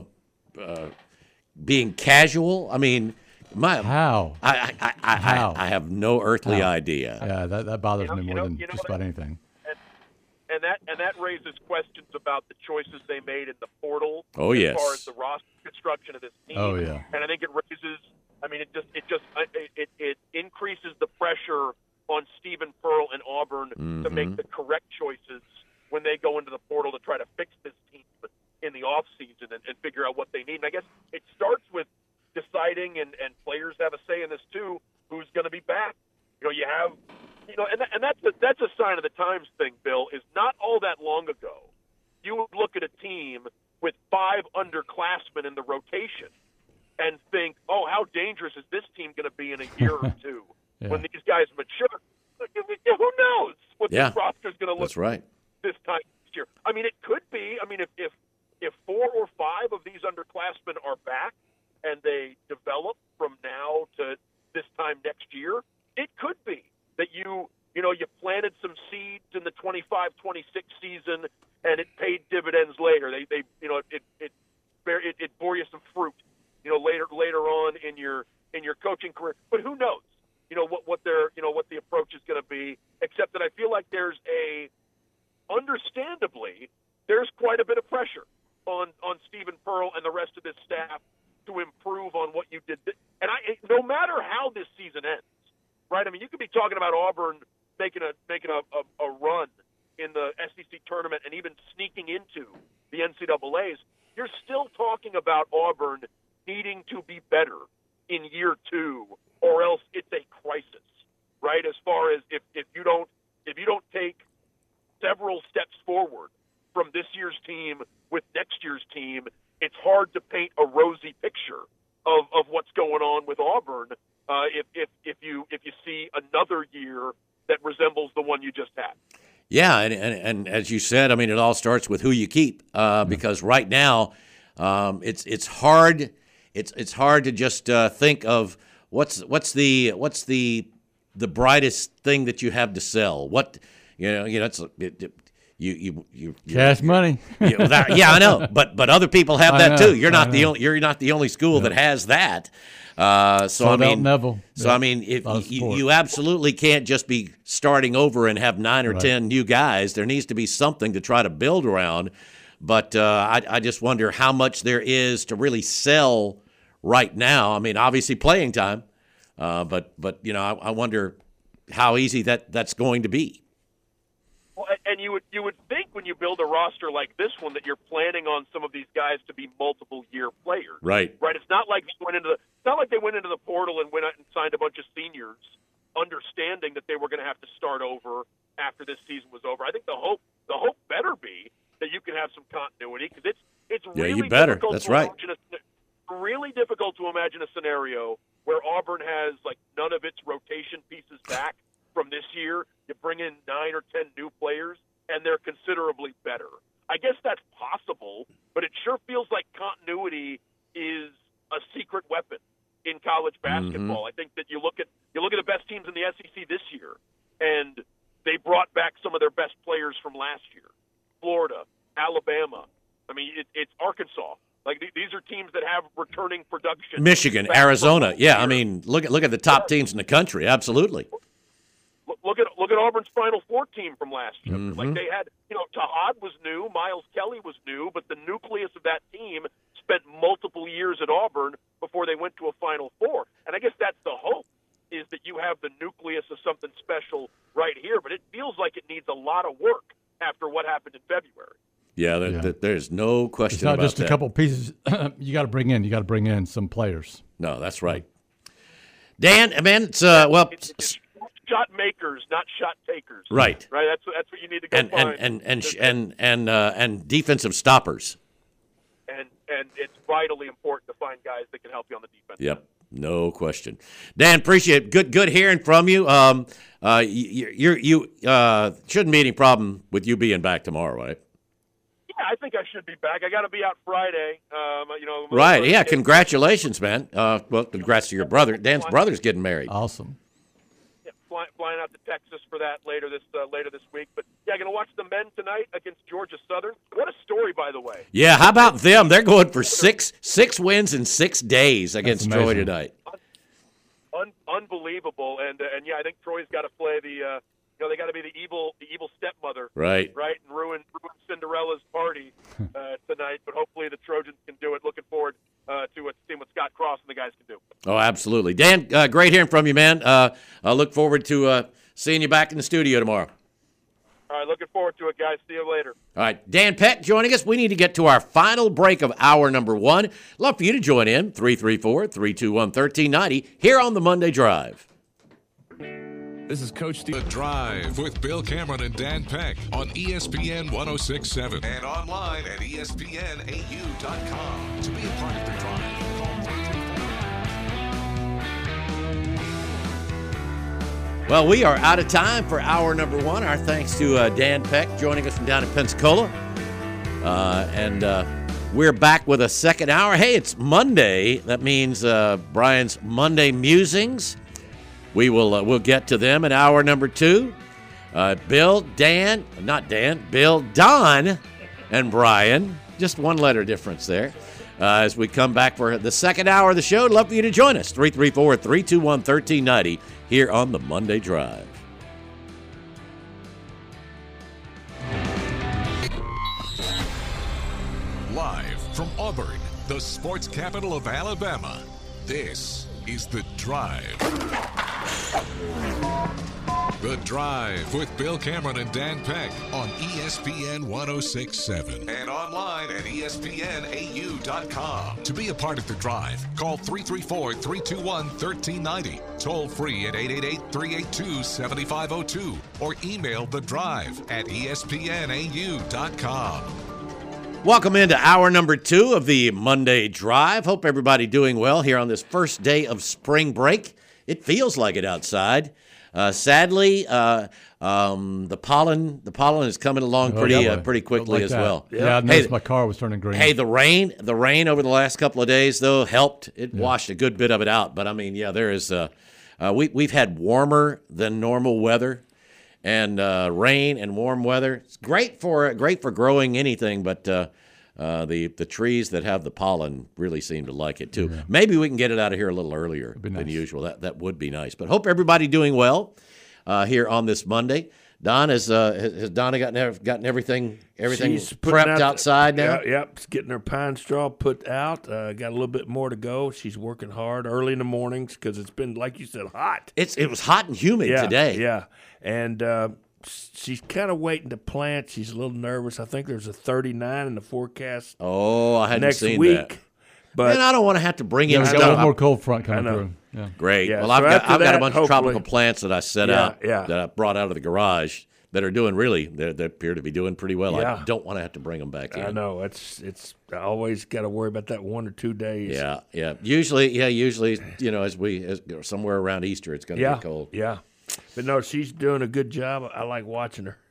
being casual. I mean, how? I have no earthly idea. Yeah, that bothers me more than just about anything. and that raises questions about the choices they made in the portal. Oh, as yes. far as the roster construction of this team. Oh, yeah. And I think it raises. I mean, it increases the pressure on Stephen Pearl and Auburn to make the correct choices when they go into the portal to try to fix this team in the off season and figure out what they need. And I guess it starts with deciding, and players have a say in this too, who's going to be back. You have, and that's a sign of the times thing, Bill, is not all that long ago. You would look at a team with 5 underclassmen in the rotation and think, oh, how dangerous is this team going to be in a year or two when these guys mature? Who knows what this roster is going to look That's right. this time next year? I mean, it could be. I mean, if 4 or 5 of these underclassmen are back and they develop from now to this time next year, it could be that you planted some seeds in the 25-26 season and it paid dividends later. It bore you some fruit, later on in your coaching career. But who knows? What the approach is going to be. Except that I feel like understandably, there's quite a bit of pressure on Stephen Pearl and the rest of this staff to improve on what you did. And no matter how this season ends, right? I mean, you could be talking about Auburn making a run in the SEC tournament and even sneaking into the NCAAs. You're still talking about Auburn needing to be better in year 2, or else it's a crisis, right? As far as if you don't take several steps forward from this year's team with next year's team, it's hard to paint a rosy picture of what's going on with Auburn if you see another year that resembles the one you just had. Yeah, and as you said, I mean, it all starts with who you keep because right now it's hard. It's hard to just think of what's the brightest thing that you have to sell. What it's you cash money. I know, but other people have that too. You're not the only school that has that. Neville. So I mean, if you absolutely can't just be starting over and have 9 or 10 new guys. There needs to be something to try to build around. But I just wonder how much there is to really sell right now. I mean, obviously playing time, but I wonder how easy that's going to be. Well, and you would think when you build a roster like this one that you're planning on some of these guys to be multiple year players. Right. It's not like they went into the portal and went out and signed a bunch of seniors, understanding that they were going to have to start over after this season was over. I think the hope better be that you can have some continuity because it's really you better. difficult. That's to right. Really difficult to imagine a scenario where Auburn has none of its rotation pieces back from this year. You bring in 9 or 10 new players, and they're considerably better. I guess that's possible, but it sure feels like continuity is a secret weapon in college basketball. I think that you look at the best teams in the SEC this year, and they brought back some of their best players from last year. Florida, Alabama. I mean, it's Arkansas. These are teams that have returning production. Michigan, Arizona. Yeah, I mean, look at the top teams in the country. Absolutely. Look at Auburn's Final Four team from last year. They had, Tahad was new, Miles Kelly was new, but the nucleus of that team spent multiple years at Auburn before they went to a Final Four. And I guess that's the hope, is that you have the nucleus of something special right here. But it feels like it needs a lot of work after what happened in February. Yeah, there's no question about that. It's not just a couple pieces you got to bring in. You got to bring in some players. No, that's right. Dan, man, it's shot makers, not shot takers. Right. Right. That's what you need to go find. And defensive stoppers. And it's vitally important to find guys that can help you on the defense. Yep. No question. Dan, appreciate it. Good hearing from you. You shouldn't be any problem with you being back tomorrow, right? Yeah, I think I should be back. I got to be out Friday. Right. Yeah. Congratulations, man. Well, congrats to your brother. Dan's brother's getting married. Awesome. Yeah, flying out to Texas for that later this week. But yeah, going to watch the men tonight against Georgia Southern. What a story, by the way. Yeah. How about them? They're going for six wins in 6 days against Troy tonight. Unbelievable. And yeah, I think Troy's got to play the they got to be the evil stepmother, Right, and ruin Cinderella's party tonight. But hopefully the Trojans can do it. Looking forward to seeing what Scott Cross and the guys can do. Oh, absolutely. Dan, great hearing from you, man. I look forward to seeing you back in the studio tomorrow. All right, looking forward to it, guys. See you later. All right, Dan Peck joining us. We need to get to our final break of hour number 1. Love for you to join in, 334-321-1390, here on the Monday Drive. This is Coach Steve. The Drive with Bill Cameron and Dan Peck on ESPN 106.7 and online at ESPNAU.com. To be a part of The Drive, call 334. Well, we are out of time for hour number 1. Our thanks to Dan Peck joining us from down in Pensacola. And we're back with a second hour. Hey, it's Monday. That means Brian's Monday Musings. We'll get to them in hour number 2. Bill, Don, and Brian. Just one letter difference there. As we come back for the second hour of the show, I'd love for you to join us. 334-321-1390 here on the Monday Drive. Live from Auburn, the sports capital of Alabama, this is The Drive. The Drive with Bill Cameron and Dan Peck on ESPN 106.7 and online at ESPNAU.com. To be a part of The Drive, call 334-321-1390, toll free at 888-382-7502, or email The Drive at ESPNAU.com. Welcome into hour number 2 of the Monday Drive. Hope everybody doing well here on this first day of spring break. It feels like it outside. Sadly, the pollen is coming along pretty quickly like as that. well. Yeah, I noticed my car was turning green. Hey, the rain over the last couple of days though helped. It washed a good bit of it out. But I mean, there is we've had warmer than normal weather, and rain and warm weather. It's great for growing anything, but the trees that have the pollen really seem to like it too. Yeah. Maybe we can get it out of here a little earlier than usual. That would be nice. But hope everybody doing well here on this Monday. Don has Donna gotten everything prepped outside now? Yep, getting her pine straw put out. Got a little bit more to go. She's working hard early in the mornings because it's been, like you said, hot. It was hot and humid today. Yeah, and she's kind of waiting to plant. She's a little nervous. I think there's a 39 in the forecast. Oh, I hadn't next seen week. that. But I don't want to have to bring in stuff. Got one more cold front coming through. Yeah. Great. Yeah, well, so I've got a bunch hopefully, of tropical plants that I set out yeah. that I brought out of the garage that are doing they appear to be doing pretty well. Yeah. I don't want to have to bring them back in. I know it's I always got to worry about that 1 or 2 days. Yeah. Usually, as somewhere around Easter, it's going to get cold. Yeah. But no, she's doing a good job. I like watching her.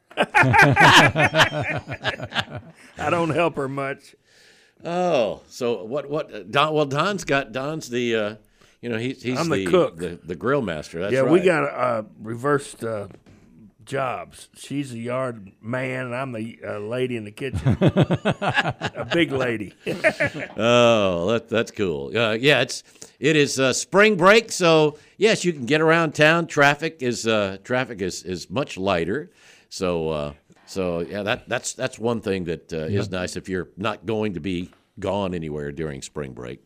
I don't help her much. Oh, so what? Don? Well, Don's the, he's I'm the cook, the grill master. That's right. Yeah, we got reversed jobs. She's a yard man, and I'm the lady in the kitchen, a big lady. Oh, that's cool. It is spring break, so yes, you can get around town. Traffic is much lighter. So that's one thing that is nice if you're not going to be gone anywhere during spring break.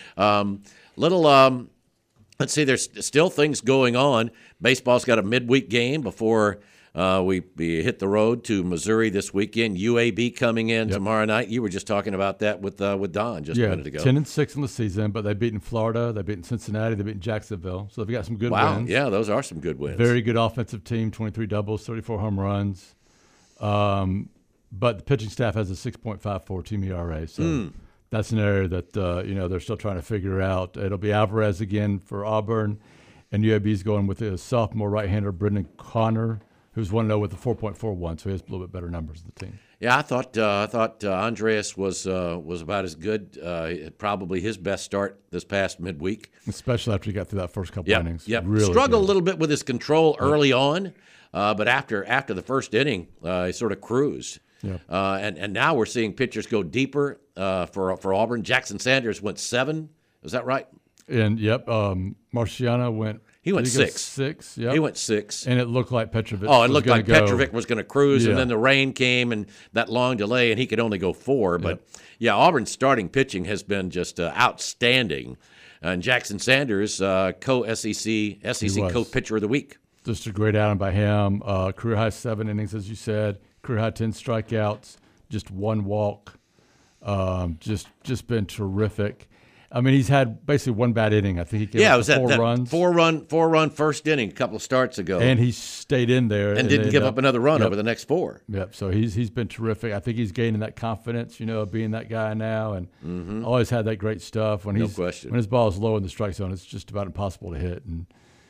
Let's see, there's still things going on. Baseball's got a midweek game before we hit the road to Missouri this weekend. UAB coming in tomorrow night. You were just talking about that with Don just a minute ago. 10-6 in the season, but they've beaten Florida, they've beaten Cincinnati, they've beaten Jacksonville. So they've got some good wins. Yeah, those are some good wins. Very good offensive team, 23 doubles, 34 home runs. But the pitching staff has a 6.54 team ERA. So that's an area that they're still trying to figure out. It'll be Alvarez again for Auburn, and UAB's going with a sophomore right-hander, Brendan Connor, who's 1-0 with a 4.41, so he has a little bit better numbers than the team. Yeah, I thought Andreas was about as good. Probably his best start this past midweek, especially after he got through that first couple innings. Yeah, really struggled a little bit with his control early on, but after the first inning, he sort of cruised. Yeah. And now we're seeing pitchers go deeper for Auburn. Jackson Sanders went 7. Is that right? And Marciano went He went Did he go 6. 6, yeah. He went 6. And it looked like Petrovic. Oh, it looked like Petrovic was going to cruise, Yeah. and then the rain came and that long delay, and he could only go 4. But, yeah, Auburn's starting pitching has been just outstanding. And Jackson Sanders, co-SEC co-pitcher of the week. Just a great outing by him. Career high 7 innings, as you said. Career high 10 strikeouts. Just 1 walk. Just been terrific. I mean, he's had basically 1 bad inning. I think he gave up 4 runs. 4-run first inning a couple of starts ago. And he stayed in there. And didn't give up another run over the next 4. Yep. So he's been terrific. I think he's gaining that confidence, of being that guy now. And always had that great stuff. When question. When his ball is low in the strike zone, it's just about impossible to hit. And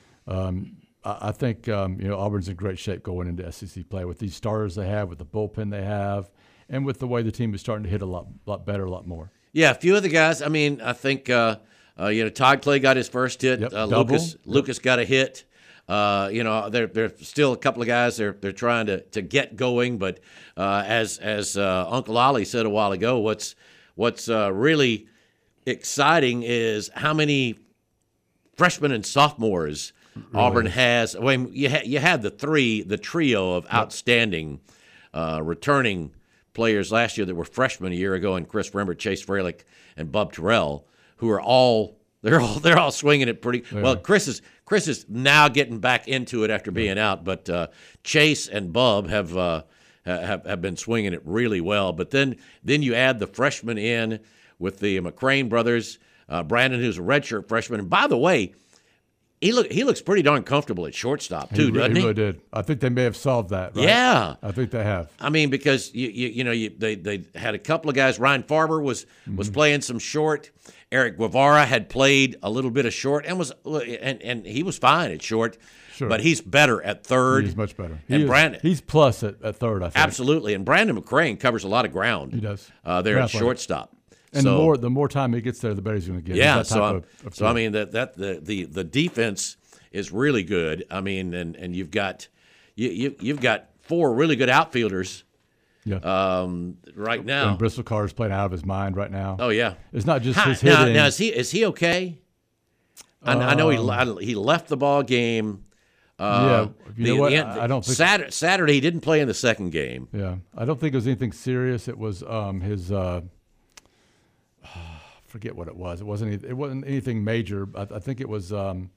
I think Auburn's in great shape going into SEC play with these starters they have, with the bullpen they have, and with the way the team is starting to hit a lot better, a lot more. Yeah, a few of the guys. I mean, I think Todd Clay got his first hit. Yep, Lucas got a hit. There's still a couple of guys they're trying to get going. But as Uncle Ollie said a while ago, what's really exciting is how many freshmen and sophomores Auburn has. I mean, you had the trio of outstanding returning players last year that were freshmen a year ago, and Chris Rembert, Chase Fralick, and Bub Terrell, who are all swinging it pretty well. Chris is now getting back into it after being out, but Chase and Bub have been swinging it really well. But then you add the freshmen in with the McCrane brothers, Brandon, who's a redshirt freshman, and by the way, he looks pretty darn comfortable at shortstop too, doesn't he? He really did. I think they may have solved that. Right? Yeah, I think they have. I mean, because they had a couple of guys. Ryan Farber was playing some short. Eric Guevara had played a little bit of short and he was fine at short. Sure. But he's better at third. He's much better. He's plus at third, I think. Absolutely. And Brandon McCrane covers a lot of ground. He does. There at shortstop. And the more time he gets there, the better he's going to get. Yeah. I mean the defense is really good. I mean, and you've got 4 really good outfielders. Yeah. Right now. And Bristol Carter's playing out of his mind right now. Oh yeah. It's not just his hitting. Now is he okay? I know he left the ball game. Yeah, I don't think Saturday he didn't play in the second game. Yeah, I don't think it was anything serious. It was his. Forget what it was. It wasn't anything major. I think it was. It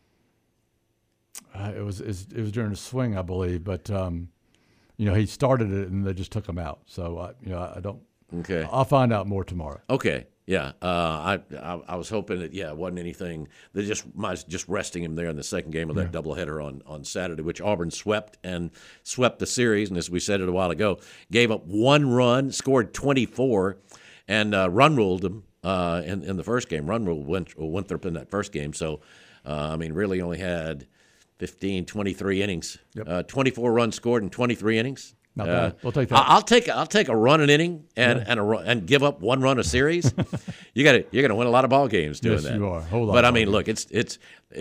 was during a swing, I believe. But he started it and they just took him out. So I don't. Okay. I'll find out more tomorrow. Okay. Yeah, I was hoping that it wasn't anything. They just resting him there in the second game of that doubleheader on Saturday, which Auburn swept the series, and as we said it a while ago, gave up 1 run, scored 24, and run ruled them in the first game. Run ruled Winthrop in that first game, so really only had 23 innings, 24 runs scored in 23 innings. Not bad. We'll take that. I'll take a run an inning and give up 1 run a series. You're gonna win a lot of ball games doing that. Yes, you are. Whole lot. But I mean, look, it's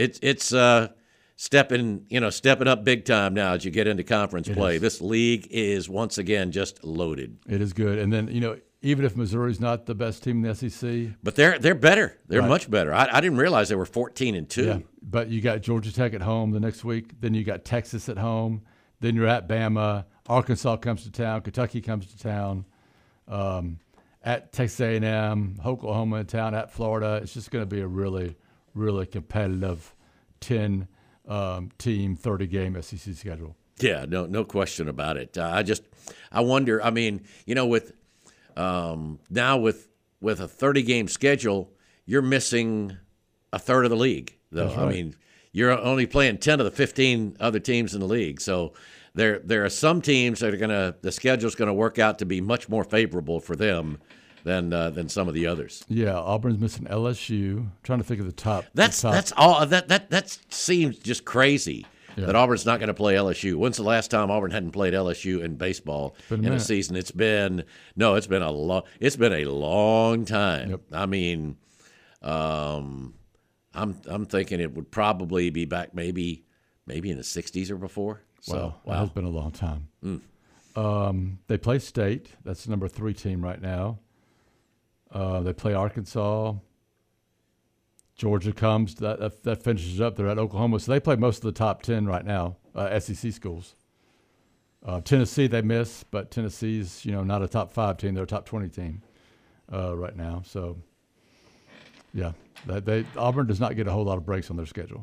stepping up big time now as you get into conference play. This league is once again just loaded. It is good, and then even if Missouri's not the best team in the SEC, but they're better. They're much better. I didn't realize they were 14-2. Yeah, but you got Georgia Tech at home the next week. Then you got Texas at home. Then you're at Bama. Arkansas comes to town. Kentucky comes to town. At Texas A&M, Oklahoma in town. At Florida, it's just going to be a really, really competitive 10-team, 30-game SEC schedule. Yeah, no question about it. I wonder. I mean, with now with a 30-game schedule, you're missing a third of the league. Though That's right. I mean, you're only playing 10 of the 15 other teams in the league, so. There are some teams that the schedule's going to work out to be much more favorable for them than some of the others. Yeah, Auburn's missing LSU. I'm trying to think of the top. That's all. That seems just crazy that Auburn's not going to play LSU. When's the last time Auburn hadn't played LSU in baseball in a season? It's been a long time. Yep. I mean, I'm thinking it would probably be back maybe in the 60s or before. Wow, that has been a long time. They play State. That's the number 3 team right now. They play Arkansas, Georgia comes, that finishes up. They're at Oklahoma. So they play most of the top 10 right now, SEC schools. Tennessee, they miss, but Tennessee's, not a top 5 team. They're a top 20 team right now. So, yeah, Auburn does not get a whole lot of breaks on their schedule.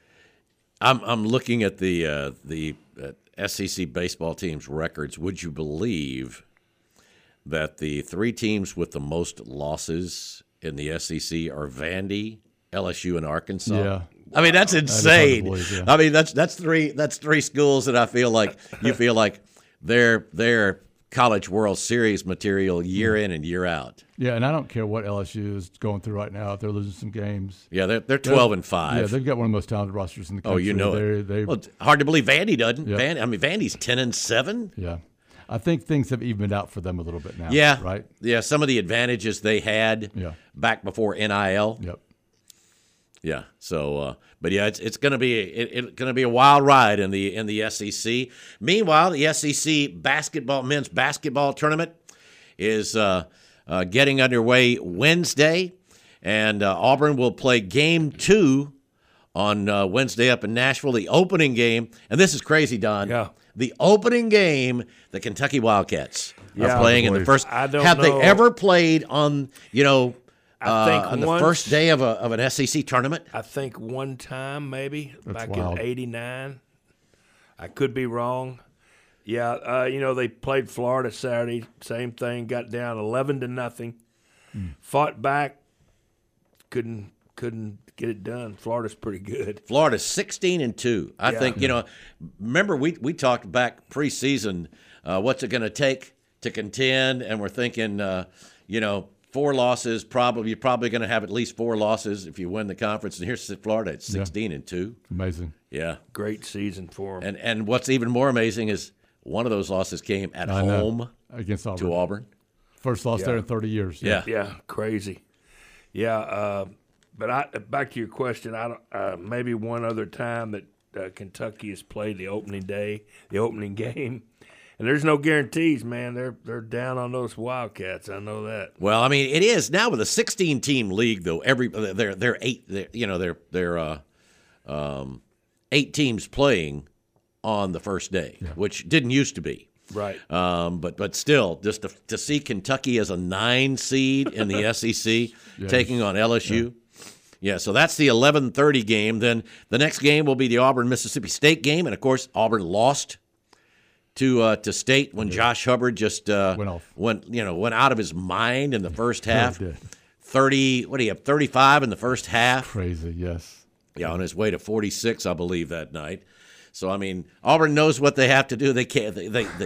I'm looking at the SEC baseball teams' records. Would you believe that the 3 teams with the most losses in the SEC are Vandy, LSU, and Arkansas? Yeah. I mean, that's insane. Believe, yeah. I mean, that's three schools that I feel like they're College World Series material year in and year out. Yeah, and I don't care what LSU is going through right now. If they're losing some games, yeah, they're 12-5. Yeah, they've got one of the most talented rosters in the country. Oh, you know it. Well, hard to believe Vandy doesn't. Yeah. Vandy's 10-7. Yeah, I think things have evened out for them a little bit now. Yeah, right. Yeah, some of the advantages they had back before NIL. Yep. Yeah. So, but yeah, it's going to be a wild ride in the SEC. Meanwhile, the SEC men's basketball tournament is getting underway Wednesday, and Auburn will play Game 2 on Wednesday up in Nashville. The opening game, and this is crazy, Don. Yeah. The opening game, the Kentucky Wildcats are playing in the first. I don't have know. they ever played on I think on the once, first day of an SEC tournament? I think one time maybe That's back wild. in '89. I could be wrong. Yeah, they played Florida Saturday. Same thing. Got down 11-0. Fought back. Couldn't get it done. Florida's pretty good. Florida's 16-2. I think remember we talked back preseason. What's it going to take to contend? And we're thinking, 4 losses. You're probably going to have at least 4 losses if you win the conference. And here's Florida at 16-2. Amazing. Yeah, Great season for them. and what's even more amazing is one of those losses came at home against Auburn. to Auburn. First loss there in 30 years. Yeah. Crazy. Yeah, but back to your question. Maybe one other time that Kentucky has played the opening game. And there's no guarantees, man. They're down on those Wildcats. I know that. Well, I mean, it is now with a 16-team league, though. They're 8 teams playing on the first day, which didn't used to be. Right. But still, just to see Kentucky as a 9 seed in the SEC taking on LSU. Yeah, so that's the 11:30 game. Then the next game will be the Auburn-Mississippi State game, and of course, Auburn lost to State when Josh Hubbard just went out of his mind in the first half. 35 in the first half. Crazy, yes. Yeah, on his way to 46, I believe, that night. So I mean, Auburn knows what they have to do. They can't.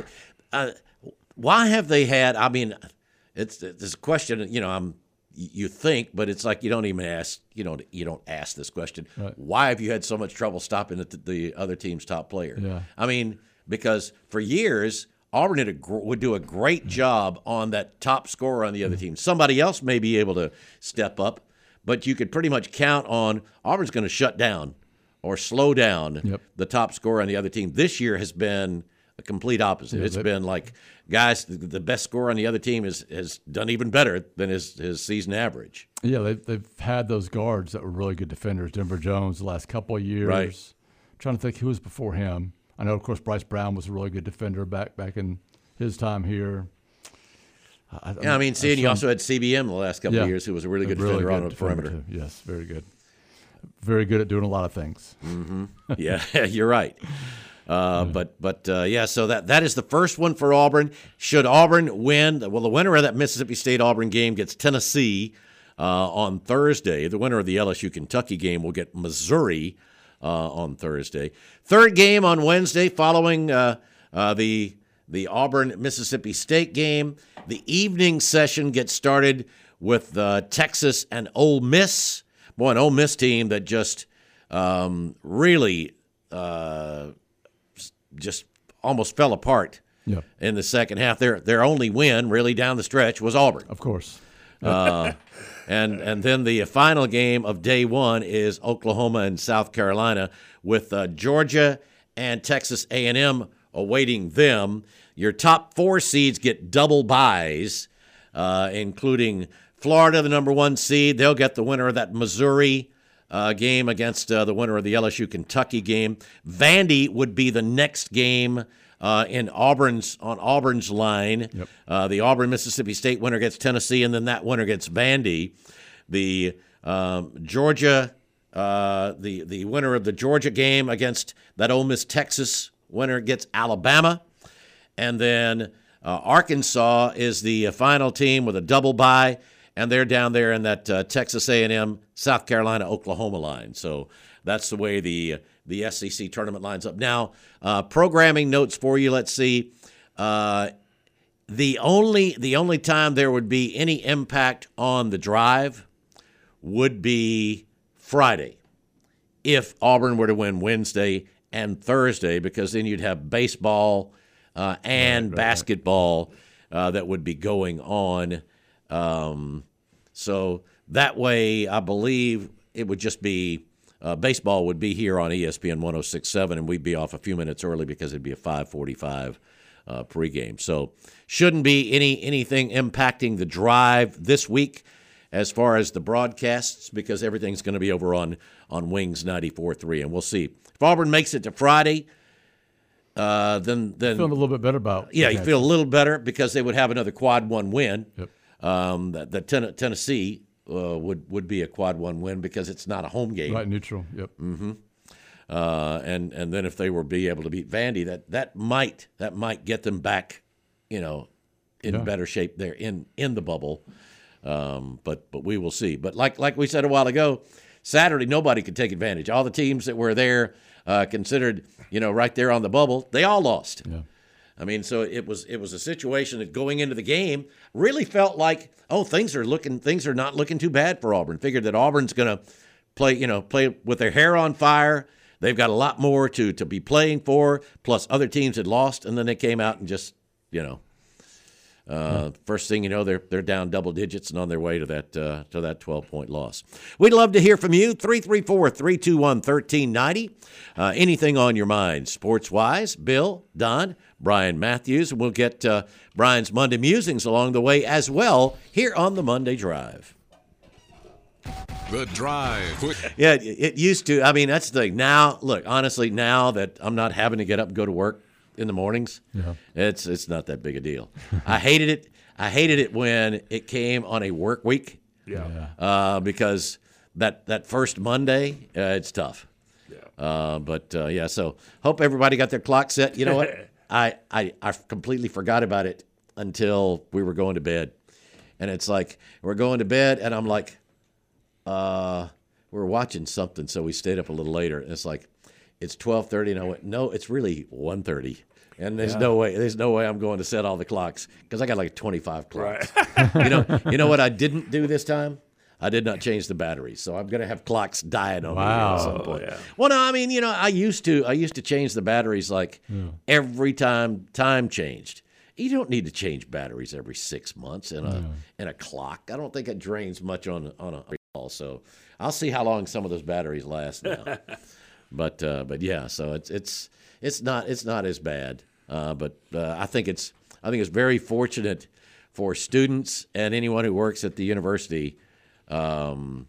Why have they had? I mean, it's a question. You think, but it's like you don't even ask. You don't ask this question. Right. Why have you had so much trouble stopping the other team's top player? Yeah. I mean, because for years Auburn would do a great job on that top scorer on the other team. Somebody else may be able to step up, but you could pretty much count on Auburn's going to shut down or slow down the top scorer on the other team. This year has been a complete opposite. It's been like, guys, the best scorer on the other team has done even better than his season average. Yeah, they've had those guards that were really good defenders. Denver Jones the last couple of years. Right. I'm trying to think who was before him. I know, of course, Bryce Brown was a really good defender back in his time here. You also had CBM the last couple of years, who was a really good defender on the perimeter. Too. Yes, very good. Very good at doing a lot of things. Mm-hmm. Yeah, you're right. So that is the first one for Auburn. Should Auburn win, the winner of that Mississippi State-Auburn game gets Tennessee on Thursday. The winner of the LSU-Kentucky game will get Missouri on Thursday. Third game on Wednesday following the Auburn-Mississippi State game. The evening session gets started with Texas and Ole Miss. Boy, an Ole Miss team that just really just almost fell apart in the second half. Their only win, really, down the stretch was Auburn. Of course. And then the final game of day one is Oklahoma and South Carolina, with Georgia and Texas A&M awaiting them. Your top 4 seeds get double byes, including Florida, the number 1 seed. They'll get the winner of that Missouri game against the winner of the LSU-Kentucky game. Vandy would be the next game on Auburn's line. Yep. The Auburn-Mississippi State winner gets Tennessee, and then that winner gets Vandy. The Georgia, the winner of the Georgia game against that Ole Miss-Texas winner gets Alabama. And then Arkansas is the final team with a double bye, and they're down there in that Texas A&M, South Carolina, Oklahoma line. So that's the way the SEC tournament lines up. Now, programming notes for you. Let's see. The only time there would be any impact on the drive would be Friday, if Auburn were to win Wednesday and Thursday, because then you'd have baseball and basketball that would be going on. So that way, I believe it would just be baseball would be here on ESPN 106.7, and we'd be off a few minutes early because it'd be a 5:45 pregame. So shouldn't be anything impacting the drive this week as far as the broadcasts, because everything's going to be over on Wings 94.3, and we'll see. If Auburn makes it to Friday, then feeling a little bit better about. Yeah, you feel a little better because they would have another quad one win. Yep. That Tennessee would be a quad one win because it's not a home game. Right, neutral. Yep. Mm-hmm. And then if they were be able to beat Vandy, that might get them back, in better shape there in the bubble. But we will see. But like we said a while ago, Saturday nobody could take advantage. All the teams that were there, considered right there on the bubble, they all lost. Yeah. I mean, so it was a situation that going into the game really felt like, things are not looking too bad for Auburn. Figured that Auburn's going to play with their hair on fire. They've got a lot more to be playing for. Plus, other teams had lost, and then they came out and just first thing you know, they're down double digits and on their way to that 12-point loss. We'd love to hear from you. 334-321-1390. Anything on your mind, sports-wise? Bill, Don, Brian Matthews. We'll get Brian's Monday musings along the way as well here on the Monday Drive. The Drive. Yeah, it used to. I mean, that's the thing. Now, look, honestly, now that I'm not having to get up and go to work in the mornings, it's not that big a deal. I hated it. I hated it when it came on a work week. Yeah. Because that first Monday, it's tough. Yeah. So hope everybody got their clock set. You know what? I completely forgot about it until we were going to bed. And it's like, we're going to bed, and I'm like, we're watching something, so we stayed up a little later. And it's like, it's 12:30, and I went, no, it's really 1:30. And there's no way I'm going to set all the clocks because I got like 25 clocks. Right. You know what I didn't do this time? I did not change the batteries, so I'm going to have clocks dying on me at some point. Yeah. Well, no, I mean, I used to change the batteries every time changed. You don't need to change batteries every 6 months in a clock. I don't think it drains much on a ball. So I'll see how long some of those batteries last now. but yeah, so it's not as bad. But I think it's very fortunate for students and anyone who works at the university that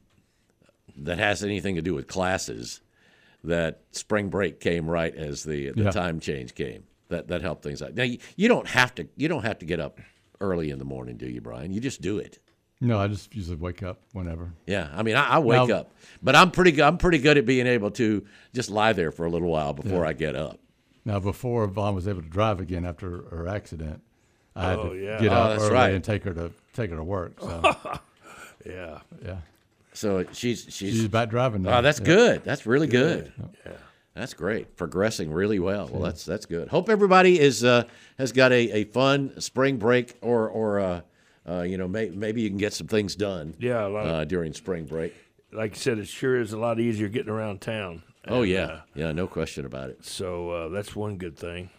has anything to do with classes that spring break came right as the time change came. That helped things out. Now you don't have to get up early in the morning, do you, Brian? You just do it. No, I just usually wake up whenever. Yeah, I mean, I wake up, but I'm pretty good at being able to just lie there for a little while before I get up. Now, before Vaughn was able to drive again after her accident, I had to get up early and take her to work. So. Yeah. So she's back driving now. Oh, that's good. That's really good. Yeah. That's great. Progressing really well. Well, that's good. Hope everybody has got a fun spring break, or maybe you can get some things done. Yeah, during spring break. Like you said, it sure is a lot easier getting around town. Oh yeah, no question about it. So that's one good thing.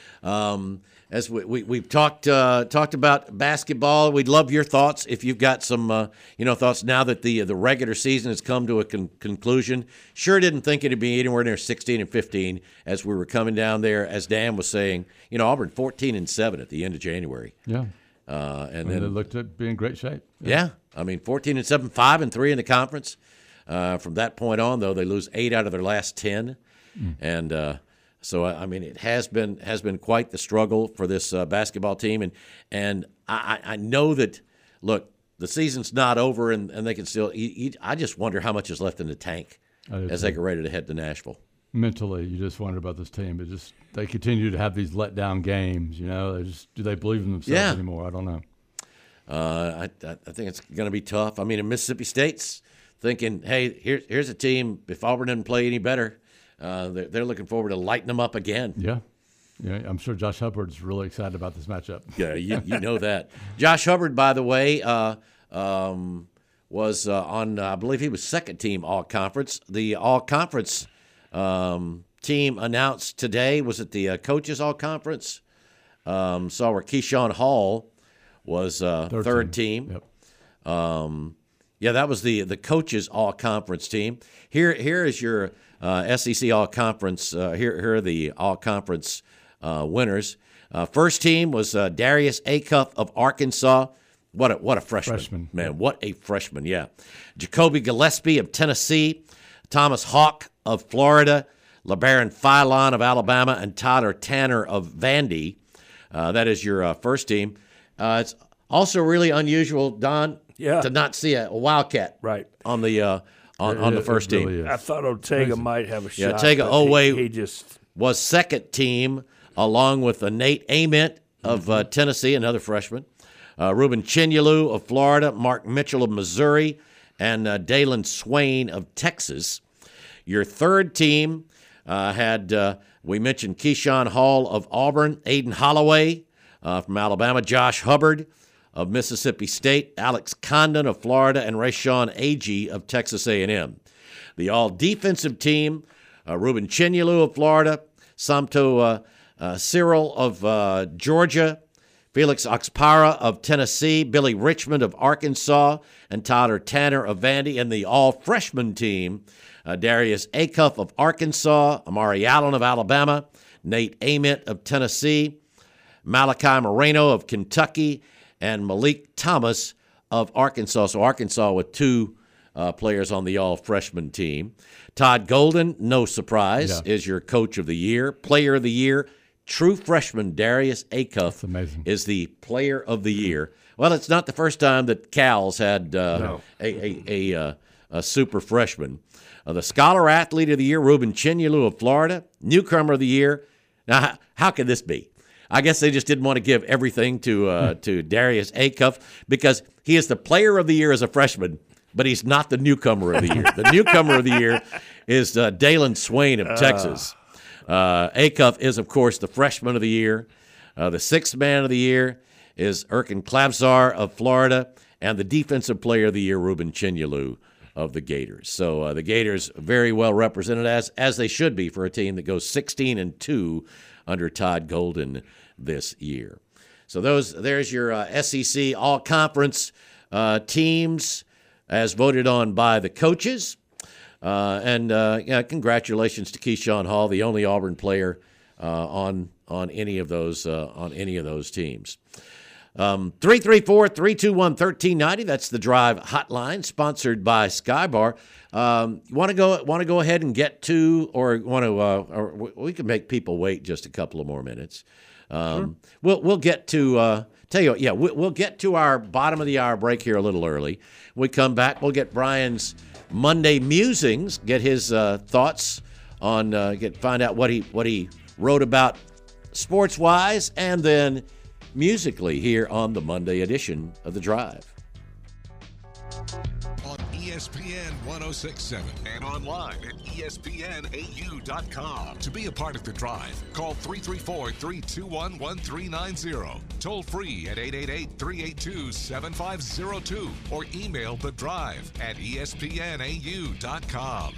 As we've talked about basketball, we'd love your thoughts. If you've got some thoughts now that the regular season has come to a conclusion. Sure didn't think it'd be anywhere near 16-15 as we were coming down there. As Dan was saying, Auburn 14-7 at the end of January. Yeah. And then it looked to be in great shape. Yeah. I mean 14-7, 5-3 in the conference. From that point on, though, they lose 8 out of their last 10, and so I mean it has been quite the struggle for this basketball team, and I know that. Look, the season's not over, and they can still eat. I just wonder how much is left in the tank as they get ready to head to Nashville. Mentally, you just wonder about this team. But just they continue to have these letdown games. You know, do they believe in themselves anymore? I don't know. I think it's going to be tough. I mean, in Mississippi State's thinking, hey, here's a team. If Auburn doesn't play any better, they're looking forward to lighting them up again. Yeah, I'm sure Josh Hubbard's really excited about this matchup. Yeah, you know that. Josh Hubbard, by the way, was on, I believe he was second team All-Conference. The All-Conference team announced today, was it the Coaches All-Conference? Saw where Keyshawn Hall was third team. Yep. Yeah, that was the Coaches All-Conference team. Here is your SEC All-Conference. Here are the All-Conference winners. First team was Darius Acuff of Arkansas. What a freshman. Man, what a freshman, yeah. Jacoby Gillespie of Tennessee, Thomas Hawk of Florida, LeBaron Philon of Alabama, and Tyler Tanner of Vandy. That is your first team. It's also really unusual, Don, to not see a Wildcat on the on the first team. Really I thought Ortega might have a shot. Yeah, Ortega Oweh he just was second team, along with Nate Ament of Tennessee, another freshman, Ruben Chinyelu of Florida, Mark Mitchell of Missouri, and Dalen Swain of Texas. Your third team had, we mentioned Keyshawn Hall of Auburn, Aiden Holloway from Alabama, Josh Hubbard of Mississippi State, Alex Condon of Florida, and Rayshawn Agee of Texas A&M. The all-defensive team, Ruben Chinyelu of Florida, Samto Cyril of Georgia, Felix Oxpara of Tennessee, Billy Richmond of Arkansas, and Tyler Tanner of Vandy. And the all-freshman team, Darius Acuff of Arkansas, Amari Allen of Alabama, Nate Ament of Tennessee, Malachi Moreno of Kentucky, and Malik Thomas of Arkansas. So Arkansas with two players on the all-freshman team. Todd Golden, no surprise, is your coach of the year. Player of the year, true freshman Darius Acuff is the player of the year. Well, it's not the first time that Cal's had a super freshman. The scholar athlete of the year, Ruben Chinyelu of Florida. Newcomer of the year. Now, how can this be? I guess they just didn't want to give everything to Darius Acuff because he is the player of the year as a freshman, but he's not the newcomer of the year. The newcomer of the year is Dalen Swain of Texas. Acuff is, of course, the freshman of the year. The sixth man of the year is Erkin Klabsar of Florida, and the defensive player of the year, Ruben Chinyelu of the Gators. So the Gators very well represented, as they should be for a team that goes 16-2 under Todd Golden this year. So there's your SEC all-conference teams as voted on by the coaches. And congratulations to Keyshawn Hall, the only Auburn player on any of those teams. 334-321-1390. That's the Drive hotline, sponsored by Skybar. Want to go ahead and get to, or or we can make people wait just a couple of more minutes. Sure. We'll get to. We'll get to our bottom of the hour break here a little early. When we come back, we'll get Brian's Monday musings, get his thoughts on, find out what he wrote about sports wise, and then musically here on the Monday edition of The Drive. On ESPN 106.7 and online at ESPNAU.com. To be a part of The Drive, call 334-321-1390. Toll free at 888-382-7502 or email The Drive at ESPNAU.com.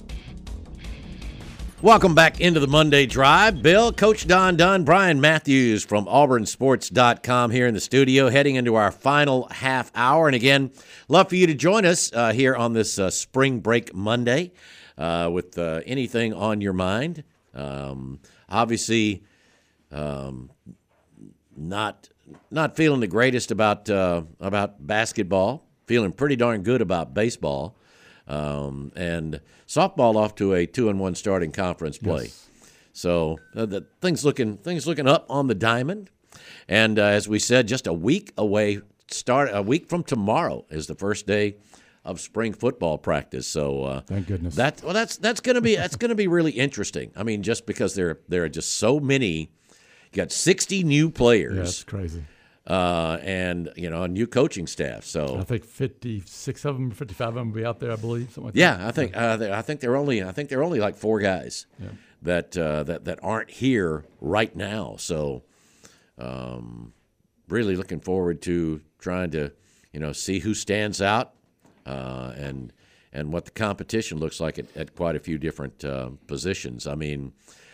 Welcome back into the Monday Drive. Bill, Coach Don Dunn, Brian Matthews from AuburnSports.com here in the studio, heading into our final half hour. And again, love for you to join us here on this Spring Break Monday with anything on your mind. Obviously, not feeling the greatest about basketball. Feeling pretty darn good about baseball. And softball off to a 2-1 start in conference play. Yes. So the things looking up on the diamond. And as we said, just a week away. A week from tomorrow is the first day of spring football practice. So thank goodness. That's going to be really interesting. I mean, just because there are just so many. You got 60 new players. Yeah, that's crazy. And a new coaching staff. So I think 56 of them, 55 of them will be out there, I believe. Something like yeah, that. I think they're only like 4 guys that aren't here right now. So really looking forward to trying to see who stands out and what the competition looks like at quite a few different positions. I mean,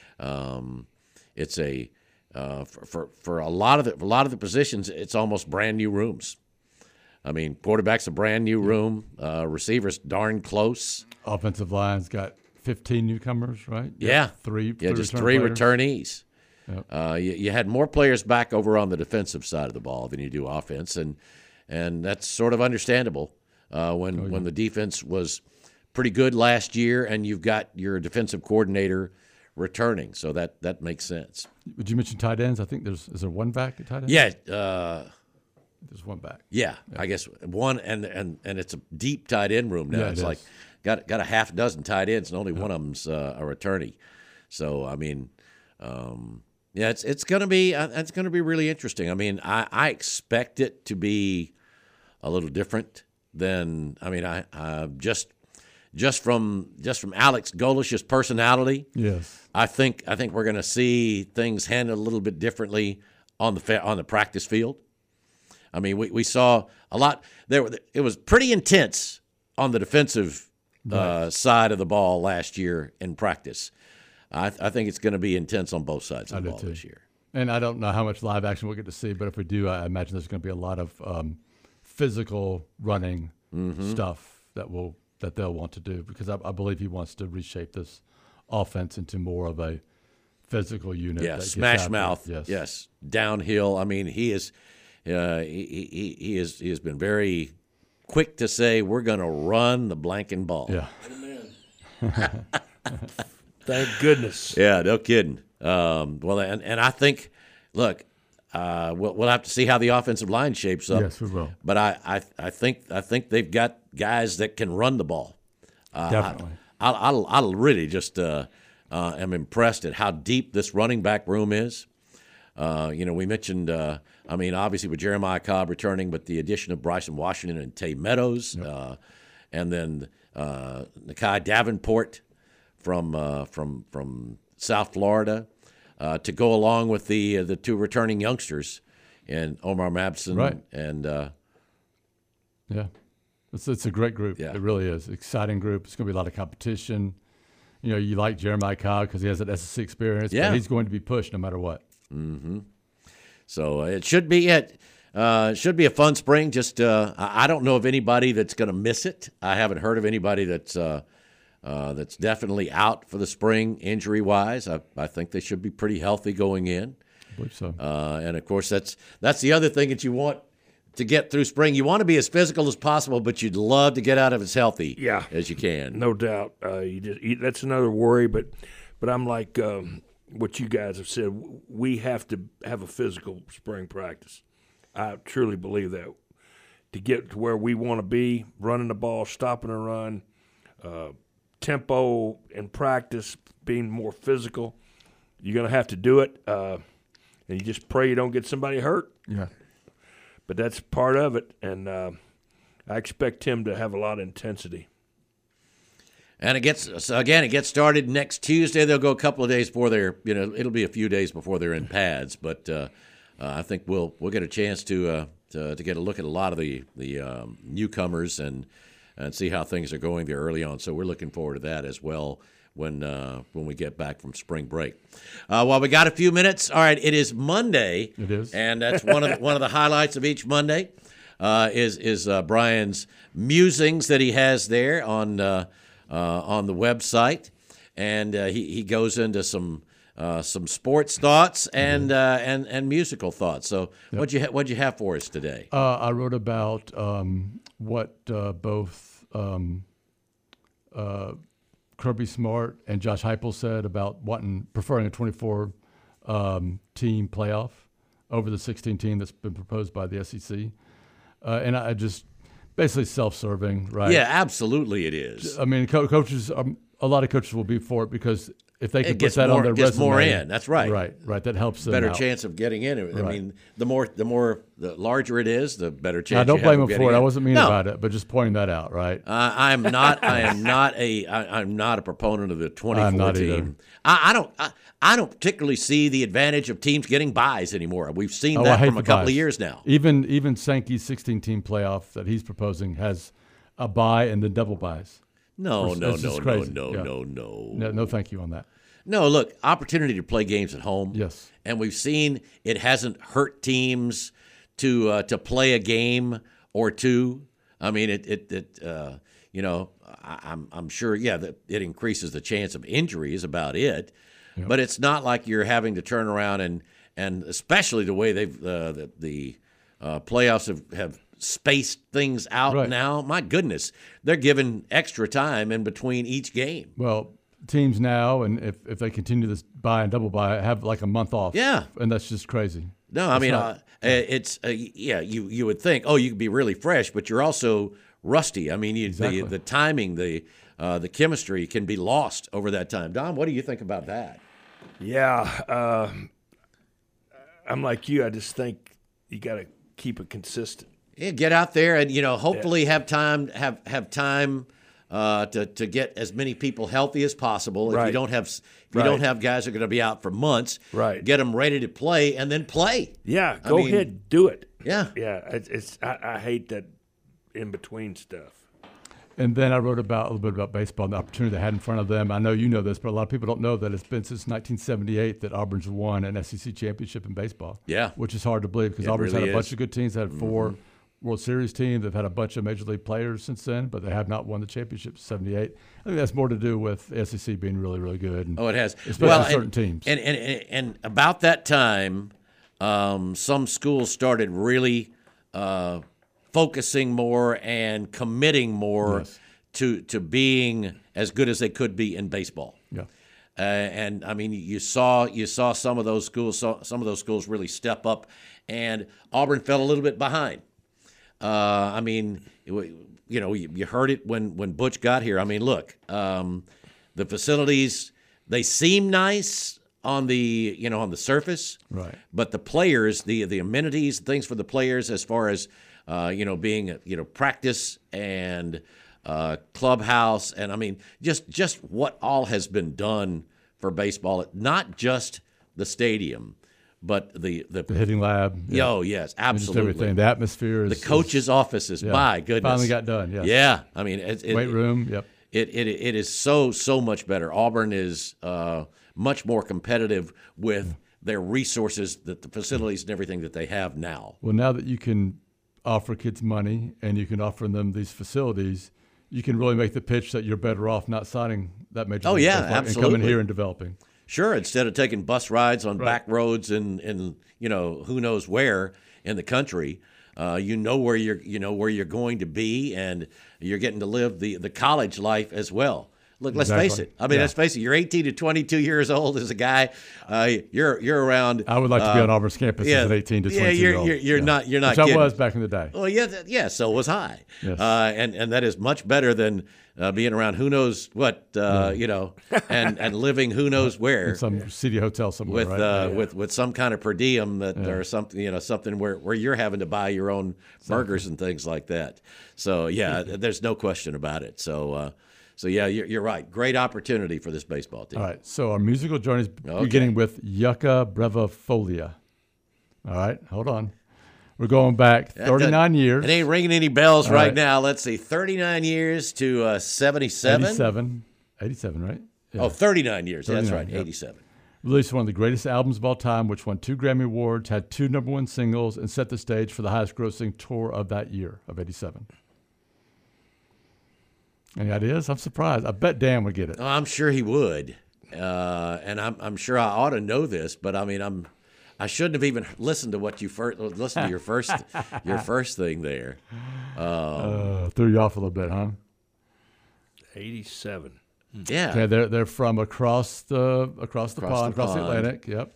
it's a for a lot of the positions, it's almost brand new rooms. I mean, quarterback's a brand new room. Receivers darn close. Offensive line's got 15 newcomers, right? Yeah, three returnees. Yep. You had more players back over on the defensive side of the ball than you do offense, and that's sort of understandable when the defense was pretty good last year, and you've got your defensive coordinator returning, so that makes sense. Would you mention tight ends? I think is there one back at tight end? Yeah, there's one back. Yeah, I guess one, and it's a deep tight end room now. Yeah, it's like got a half dozen tight ends, and only one of them's a returnee. So I mean, it's going to be really interesting. I mean, I expect it to be a little different than I just from Alex Golish's personality. Yes, I think we're going to see things handled a little bit differently on the practice field. I mean, we saw a lot there. It was pretty intense on the defensive side of the ball last year in practice. I think it's going to be intense on both sides of the ball this year. And I don't know how much live action we'll get to see, but if we do, I imagine there's going to be a lot of physical running stuff that they'll want to do, because I believe he wants to reshape this offense into more of a physical unit. Yeah, smash mouth. Yes, downhill. I mean, he is. He has been very quick to say we're going to run the blanking ball. Yeah. Amen. Thank goodness. Yeah, no kidding. Well, and I think, look, we'll have to see how the offensive line shapes up. Yes, we will. But I think they've got guys that can run the ball. Definitely. I really just am impressed at how deep this running back room is. We mentioned, obviously with Jeremiah Cobb returning, but the addition of Bryson Washington and Tay Meadows, and then Nakai Davenport from South Florida, to go along with the two returning youngsters, and Omar Mabson, right. And it's a great group. Yeah. It really is. Exciting group. It's going to be a lot of competition. You like Jeremiah Cobb because he has that SEC experience, but he's going to be pushed no matter what. Mm-hmm. So it should be should be a fun spring. Just I don't know of anybody that's going to miss it. I haven't heard of anybody that's definitely out for the spring injury wise. I think they should be pretty healthy going in. I believe so. And of course that's the other thing that you want to get through spring. You want to be as physical as possible, but you'd love to get out of as healthy as you can. No doubt. That's another worry, but I'm like what you guys have said. We have to have a physical spring practice. I truly believe that. To get to where we want to be, running the ball, stopping a run, tempo in practice, being more physical, you're going to have to do it. And you just pray you don't get somebody hurt. Yeah. But that's part of it, and I expect him to have a lot of intensity. And it gets started next Tuesday. They'll go a couple of days before it'll be a few days before they're in pads. But I think we'll get a chance to get a look at a lot of the newcomers and see how things are going there early on. So we're looking forward to that as well when we get back from spring break. Well, we got a few minutes. All right, it is Monday. It is, and that's one of the highlights of each Monday is Brian's musings that he has there on the website, and he goes into some sports thoughts and musical thoughts. So what'd you have for us today? I wrote about what both Kirby Smart and Josh Heupel said about preferring a 24 team playoff over the 16 team that's been proposed by the SEC. And I just basically self-serving, right? Yeah, absolutely it is. I mean, coaches, a lot of coaches will be for it because if they can put gets that more- on their gets resume. more in. That's right. Right. That helps them Better out. chance of getting in. I Right. mean, the larger it is, the better chance. I don't you blame have him of for getting it. I in. wasn't mean No. about it, but just pointing that out, right? I'm not a proponent of the 24 I'm not team. either. I don't particularly see the advantage of teams getting buys anymore. We've seen I that hate from a the couple of buys. years now. Even Sankey's 16-team playoff that he's proposing has a bye and then double buys. No, It's just crazy. no. No, thank you on that. No, look, opportunity to play games at home. Yes. And we've seen it hasn't hurt teams to play a game or two. I mean, I'm sure, that it increases the chance of injury is about it. Yep. But it's not like you're having to turn around and especially the way they've the playoffs have spaced things out Right. now. My goodness, they're given extra time in between each game. Well, teams now, and if they continue this buy and double buy, have like a month off. Yeah. And that's just crazy. No, I mean, you would think, you could be really fresh, but you're also rusty. I mean, Exactly. the timing, the chemistry can be lost over that time. Don, what do you think about that? Yeah, I'm like you. I just think you got to keep it consistent. Yeah, get out there and hopefully have time to get as many people healthy as possible. If Right. you don't have guys who are going to be out for months, Right. Get them ready to play and then play. Yeah, I go mean, ahead, do it. Yeah. Yeah. I hate that in between stuff. And then I wrote a little bit about baseball and the opportunity they had in front of them. I know you know this, but a lot of people don't know that it's been since 1978 that Auburn's won an SEC championship in baseball. Yeah. Which is hard to believe because It Auburn's really had a bunch is. of good teams. They had 4 World Series teams. They've had a bunch of Major League players since then, but they have not won the championship since 78. I think that's more to do with the SEC being really, really good. And Oh, it has. especially certain teams. And about that time, some schools started really focusing more and committing more Yes. to being as good as they could be in baseball. Yeah. And I mean, you saw some of those schools really step up, and Auburn fell a little bit behind. I mean, you heard it when Butch got here. I mean, look, the facilities, they seem nice on the surface, Right. but the players, the amenities, things for the players, as far as being practice and clubhouse, and I mean just what all has been done for baseball, not just the stadium, but the hitting lab. Yeah. Oh yes, Just absolutely. everything. The atmosphere is The coach's offices, yeah, my goodness, finally got done. Yes. Yeah, I mean, Weight room. Yep. It is so much better. Auburn is much more competitive with their resources, the facilities and everything that they have now. Well, now that you can offer kids money and you can offer them these facilities, you can really make the pitch that you're better off not signing that major league yeah, baseball and absolutely. coming here and developing. Sure, instead of taking bus rides on Right. back roads in who knows where in the country, where you're going to be, and you're getting to live the college life as well. Look, let's Exactly. face it. I mean, Yeah. let's face it. You're 18 to 22 years old as a guy. You're around. I would like to be on Auburn's campus as an 18 to 22 year old. You're not. You're not. Which kidding. I was back in the day. Well, yeah. So was I. Yes. And that is much better than being around who knows what, and living who knows where. In some city hotel somewhere, With right? with some kind of per diem or something, something where you're having to buy your own burgers and things like that. So there's no question about it. So yeah, you're right. Great opportunity for this baseball team. All right. So our musical journey is beginning with Yucca brevifolia. All right. Hold on. We're going back 39 years. It ain't ringing any bells All right right. now. Let's see, 39 years to 77. 87, right? Yeah. Oh, 39 years. That's 39, right, yep. 87. Released one of the greatest albums of all time, which won 2 Grammy Awards, had 2 #1 singles, and set the stage for the highest grossing tour of that year, of 87. Any ideas? I'm surprised. I bet Dan would get it. Oh, I'm sure he would, and I'm sure I ought to know this, but I mean, I shouldn't have even listened to what you first listened to your first thing there. Threw you off a little bit, huh? '87. Yeah. Okay, they're from across the pond, across the pond. Atlantic. Yep.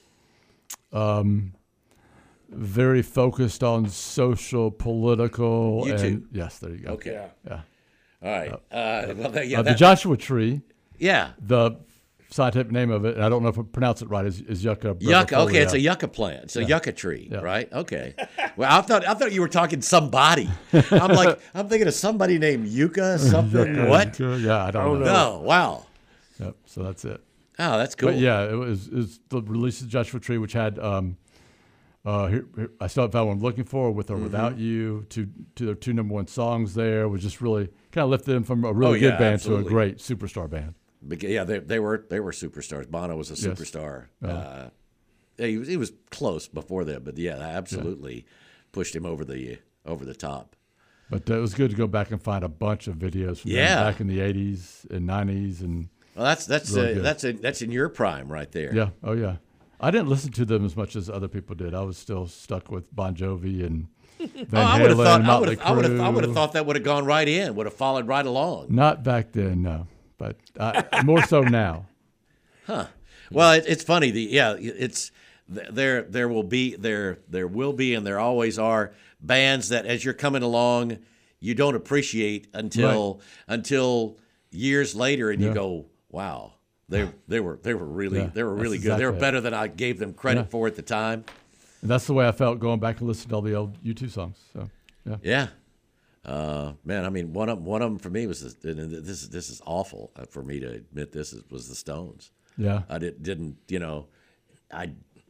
Very focused on social, political, U2. and yes, there you go. Okay. Yeah. All right. The Joshua Tree. Yeah. The scientific name of it, and I don't know if I pronounce it right, is yucca. Yucca. Okay, brevifolia. it's a yucca plant. It's a yucca tree, Yeah. right? Okay. Well, I thought you were talking somebody. I'm thinking of somebody named Yucca something. What? Yeah, I don't know. No. Wow. Yep. So that's it. Oh, that's cool. But yeah, it was the release of Joshua Tree, which had here, I still haven't found what I'm looking for, With or Without You, to their 2 number 1 songs. There was just really kind of lifted them from a really good band absolutely. to a great superstar band. Yeah, they were superstars. Bono was a superstar. He was close before that, but yeah, absolutely pushed him over the top. But it was good to go back and find a bunch of videos from them back in the 80s and 90s, and well, that's in your prime right there. yeah, oh yeah. I didn't listen to them as much as other people did. I was still stuck with Bon Jovi and Van Halen and Motley Crue. I would have thought that would have gone right in, would have followed right along. Not back then, no, but more so now. Huh. Well, it's funny. There will be and there always are bands that as you're coming along, you don't appreciate until years later, and you go, wow. They were really good. Exactly They were better than I gave them credit for at the time. And that's the way I felt going back and listening to all the old U2 songs. So yeah. Man, I mean, one of them for me was this is awful for me to admit. Was the Stones. Yeah, I didn't I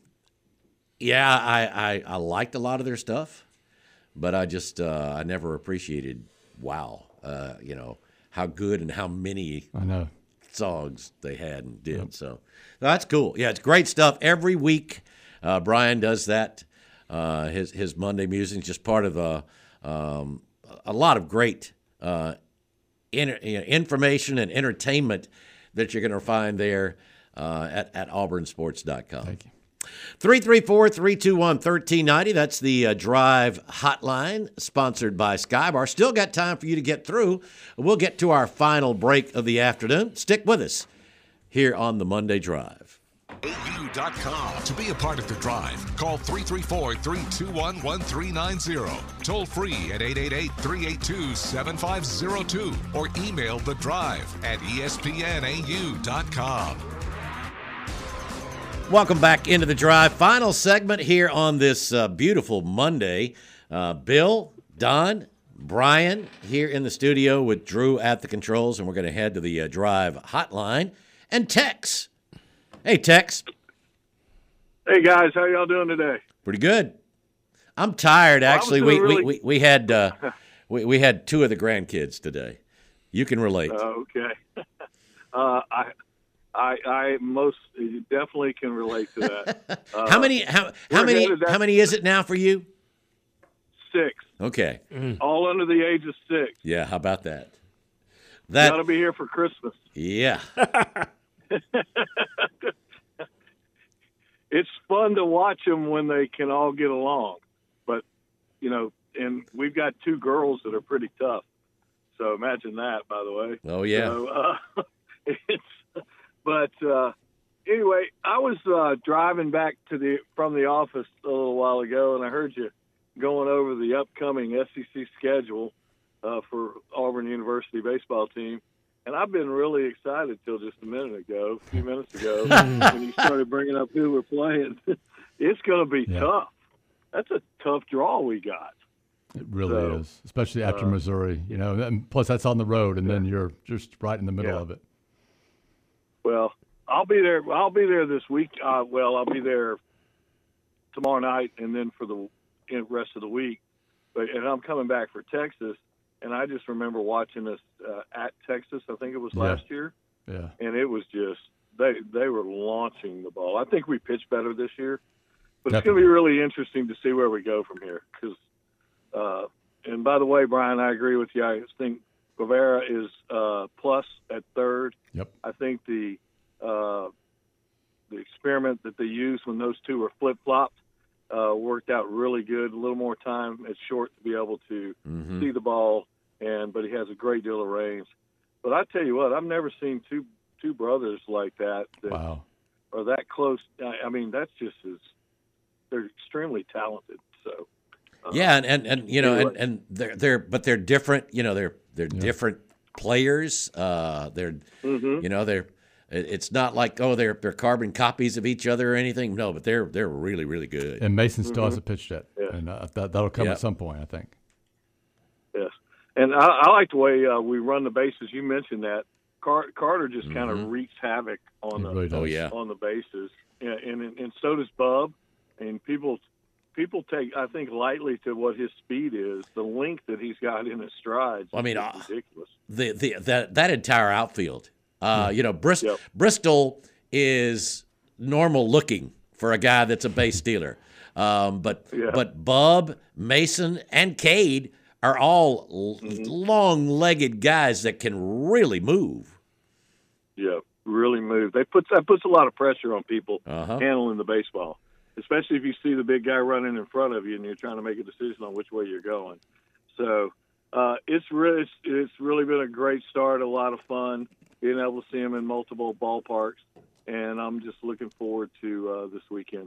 liked a lot of their stuff, but I just I never appreciated how good and how many I know songs they had and did. Yep. So that's cool. Yeah, it's great stuff. Every week, Brian does that. His Monday musing is just part of a lot of great information and entertainment that you're going to find there at auburnsports.com. Thank you. 334-321-1390. That's the Drive hotline, sponsored by Skybar. Still got time for you to get through. We'll get to our final break of the afternoon. Stick with us here on the Monday Drive. AU.com. To be a part of the Drive, call 334-321-1390. Toll free at 888-382-7502 or email the Drive at espnau.com. Welcome back into the Drive. Final segment here on this beautiful Monday. Bill, Don, Brian here in the studio with Drew at the controls, and we're going to head to the Drive hotline. And Tex. Hey, Tex. Hey, guys. How y'all doing today? Pretty good. I'm tired, actually. We had 2 of the grandkids today. You can relate. Okay. I most definitely can relate to that. How many is it now for you? 6. Okay. All under the age of 6. Yeah, how about that? Got to be here for Christmas. Yeah. It's fun to watch them when they can all get along, but and we've got 2 girls that are pretty tough. So imagine that, by the way. Oh yeah. So, But anyway, I was driving back from the office a little while ago, and I heard you going over the upcoming SEC schedule for Auburn University baseball team. And I've been really excited till just a few minutes ago, when you started bringing up who we're playing. It's going to be tough. That's a tough draw we got. It really is, especially after Missouri. And plus that's on the road, and then you're just right in the middle of it. Well, I'll be there. I'll be there this week. I'll be there tomorrow night, and then for the rest of the week. And I'm coming back for Texas, and I just remember watching us at Texas. I think it was last year. Yeah. And it was just they were launching the ball. I think we pitched better this year, but It's going to be really interesting to see where we go from here. Because, and by the way, Brian, I agree with you. I think Guevara is plus at third. Yep. I think the experiment that they used when those 2 were flip-flopped worked out really good. A little more time at short to be able to see the ball, but he has a great deal of range. But I tell you what, I've never seen two brothers like that Wow. are that close. I mean, that's just they're extremely talented. So yeah, and you know, and they're different. You know, they're different players. They're you know, it's not like they're carbon copies of each other or anything. No, but they're really, really good. And Mason still hasn't pitched yet, and that'll come at some point, I think. Yes, and I like the way we run the bases. You mentioned that Carter just kind of wreaks havoc on the bases, and so does Bub. And people take, I think, lightly to what his speed is. The length that he's got in his strides. I mean, ridiculous. That entire outfield. You know, Bristol is normal looking for a guy that's a base stealer. But Bub, Mason, and Cade are all long-legged guys that can really move. Yeah, really move. That puts a lot of pressure on people handling the baseball, especially if you see the big guy running in front of you and you're trying to make a decision on which way you're going. So it's really been a great start, a lot of fun, being able to see him in multiple ballparks, and I'm just looking forward to this weekend.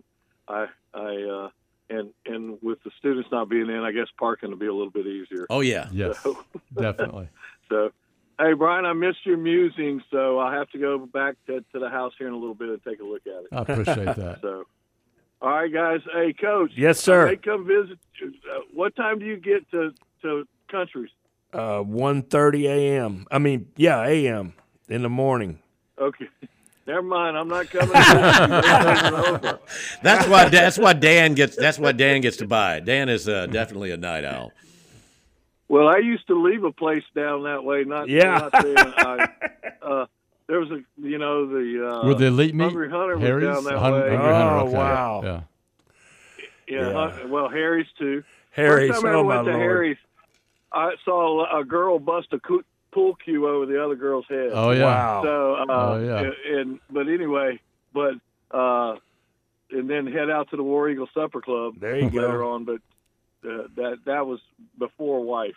And with the students not being in, I guess parking will be a little bit easier. Oh yeah, yes, definitely. So, hey Brian, I missed your musings, so I'll have to go back to the house here in a little bit and take a look at it. I appreciate that. So, all right, guys. Hey, Coach. Yes, sir. Hey, come visit. What time do you get to Countries? 1:30 a.m. I mean, a.m. in the morning. Okay. Never mind. I'm not coming. That's why Dan gets to buy it. Dan is definitely a night owl. Well, I used to leave a place down that way. Not there. There was were the elite meet? Hungry Hunter Harry's? was down that way. Hungry Hunter, okay. Wow. Yeah. Well, Harry's too. Harry's. First time I ever went to Harry's, I saw a girl bust a pool cue over the other girl's head. Oh yeah. Wow. So, and then head out to the War Eagle Supper Club. There you go. Later on, but that was before wife.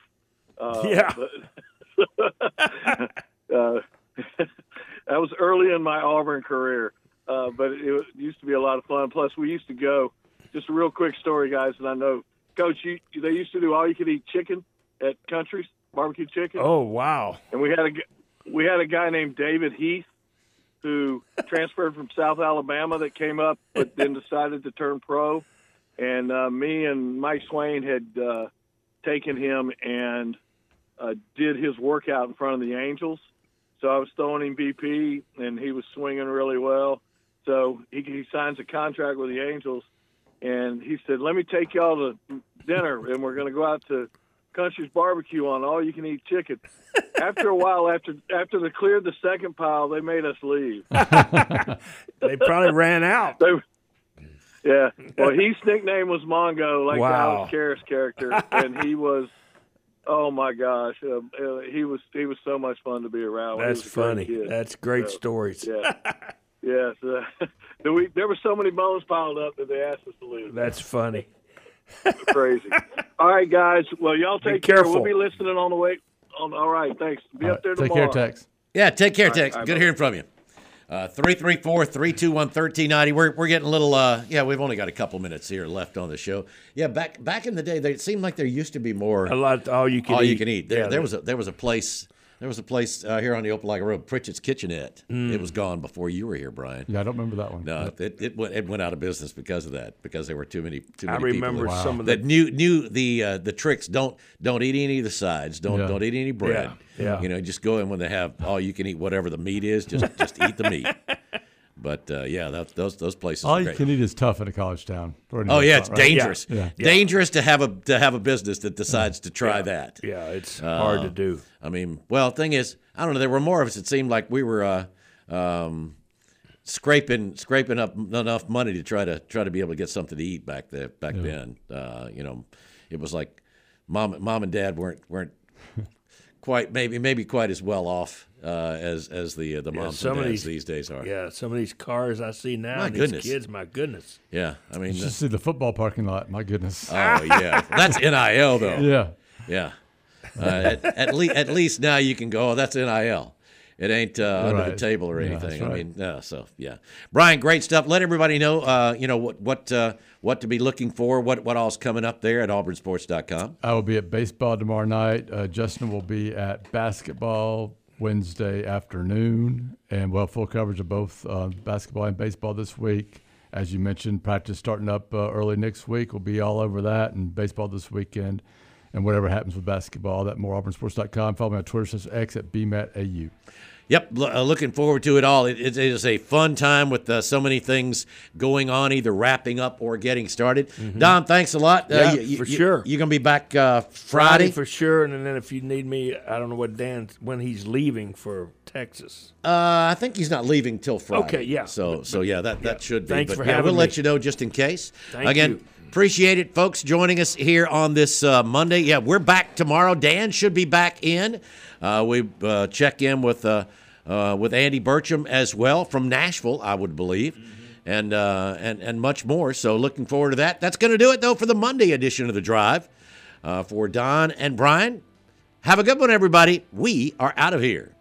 That was early in my Auburn career, but it used to be a lot of fun. Plus, we used to go. Just a real quick story, guys, and I know, Coach, they used to do all-you-could-eat chicken at Countries, barbecue chicken. Oh, wow! And we had a guy named David Heath who transferred from South Alabama that came up, but then decided to turn pro. And me and Mike Swain had taken him and did his workout in front of the Angels. So I was throwing him BP, and he was swinging really well. So he signs a contract with the Angels, and he said, "Let me take y'all to dinner, and we're going to go out to Country's Barbecue on all-you-can-eat chicken." After a while, after they cleared the second pile, they made us leave. They probably ran out. Yeah. Well, his nickname was Mongo, like the Alex Karras character, and he was. Oh my gosh, he was so much fun to be around. That's funny. That's great stories. Yeah, yes. There were so many bones piled up that they asked us to leave. That's funny. Crazy. All right, guys. Well, y'all take care. Careful. We'll be listening on the way. All right, thanks. Be up there tomorrow. Take care, Tex. Yeah, take care, Tex. Good hearing from you. 334-321-1390. We're getting a little. We've only got a couple minutes here left on the show. Yeah, back in the day, it seemed like there used to be more. A lot all you can eat. There was a place. There was a place here on the Opelika Road, Pritchett's Kitchenette. It was gone before you were here, Brian. Yeah, I don't remember that one. No, it went out of business because of that. Because there were too many I remember people some of that knew the tricks. Don't eat any of the sides. Don't eat any bread. Yeah. You know, just go in when they have all you can eat whatever the meat is. Just eat the meat. But those places. All are you great. can eat is tough in a college town. It's dangerous. Yeah. Dangerous to have a business that decides to try that. Yeah, it's hard to do. I mean, the thing is, I don't know. There were more of us. It seemed like we were scraping up enough money to try to be able to get something to eat back then. It was like mom and dad weren't quite maybe quite as well off as the moms and dads these days are. Yeah, some of these cars I see now, These kids, my goodness. Yeah, I mean, just see the football parking lot. My goodness. Oh yeah, that's NIL though. Yeah. Yeah. At least now you can go, oh, that's NIL. It ain't under the table or anything. Right. I mean, no. So yeah, Brian, great stuff. Let everybody know, what to be looking for, what all's coming up there at auburnsports.com. I will be at baseball tomorrow night. Justin will be at basketball Wednesday afternoon, and we'll have full coverage of both basketball and baseball this week. As you mentioned, practice starting up early next week. We'll be all over that, and baseball this weekend. And whatever happens with basketball, that more auburnsports.com. Follow me on Twitter, /X at BMATAU. Yep, looking forward to it all. It is a fun time with so many things going on, either wrapping up or getting started. Mm-hmm. Don, thanks a lot. Yeah, for sure. You're going to be back Friday? For sure, and then if you need me, I don't know when he's leaving for Texas. I think he's not leaving till Friday. Okay, yeah. So that should be. Thanks but for having we'll me. let you know just in case. Thank you. Appreciate it, folks, joining us here on this Monday. Yeah, we're back tomorrow. Dan should be back in. We check in with Andy Burcham as well from Nashville, I would believe, and much more. So looking forward to that. That's going to do it, though, for the Monday edition of The Drive. For Don and Brian, have a good one, everybody. We are out of here.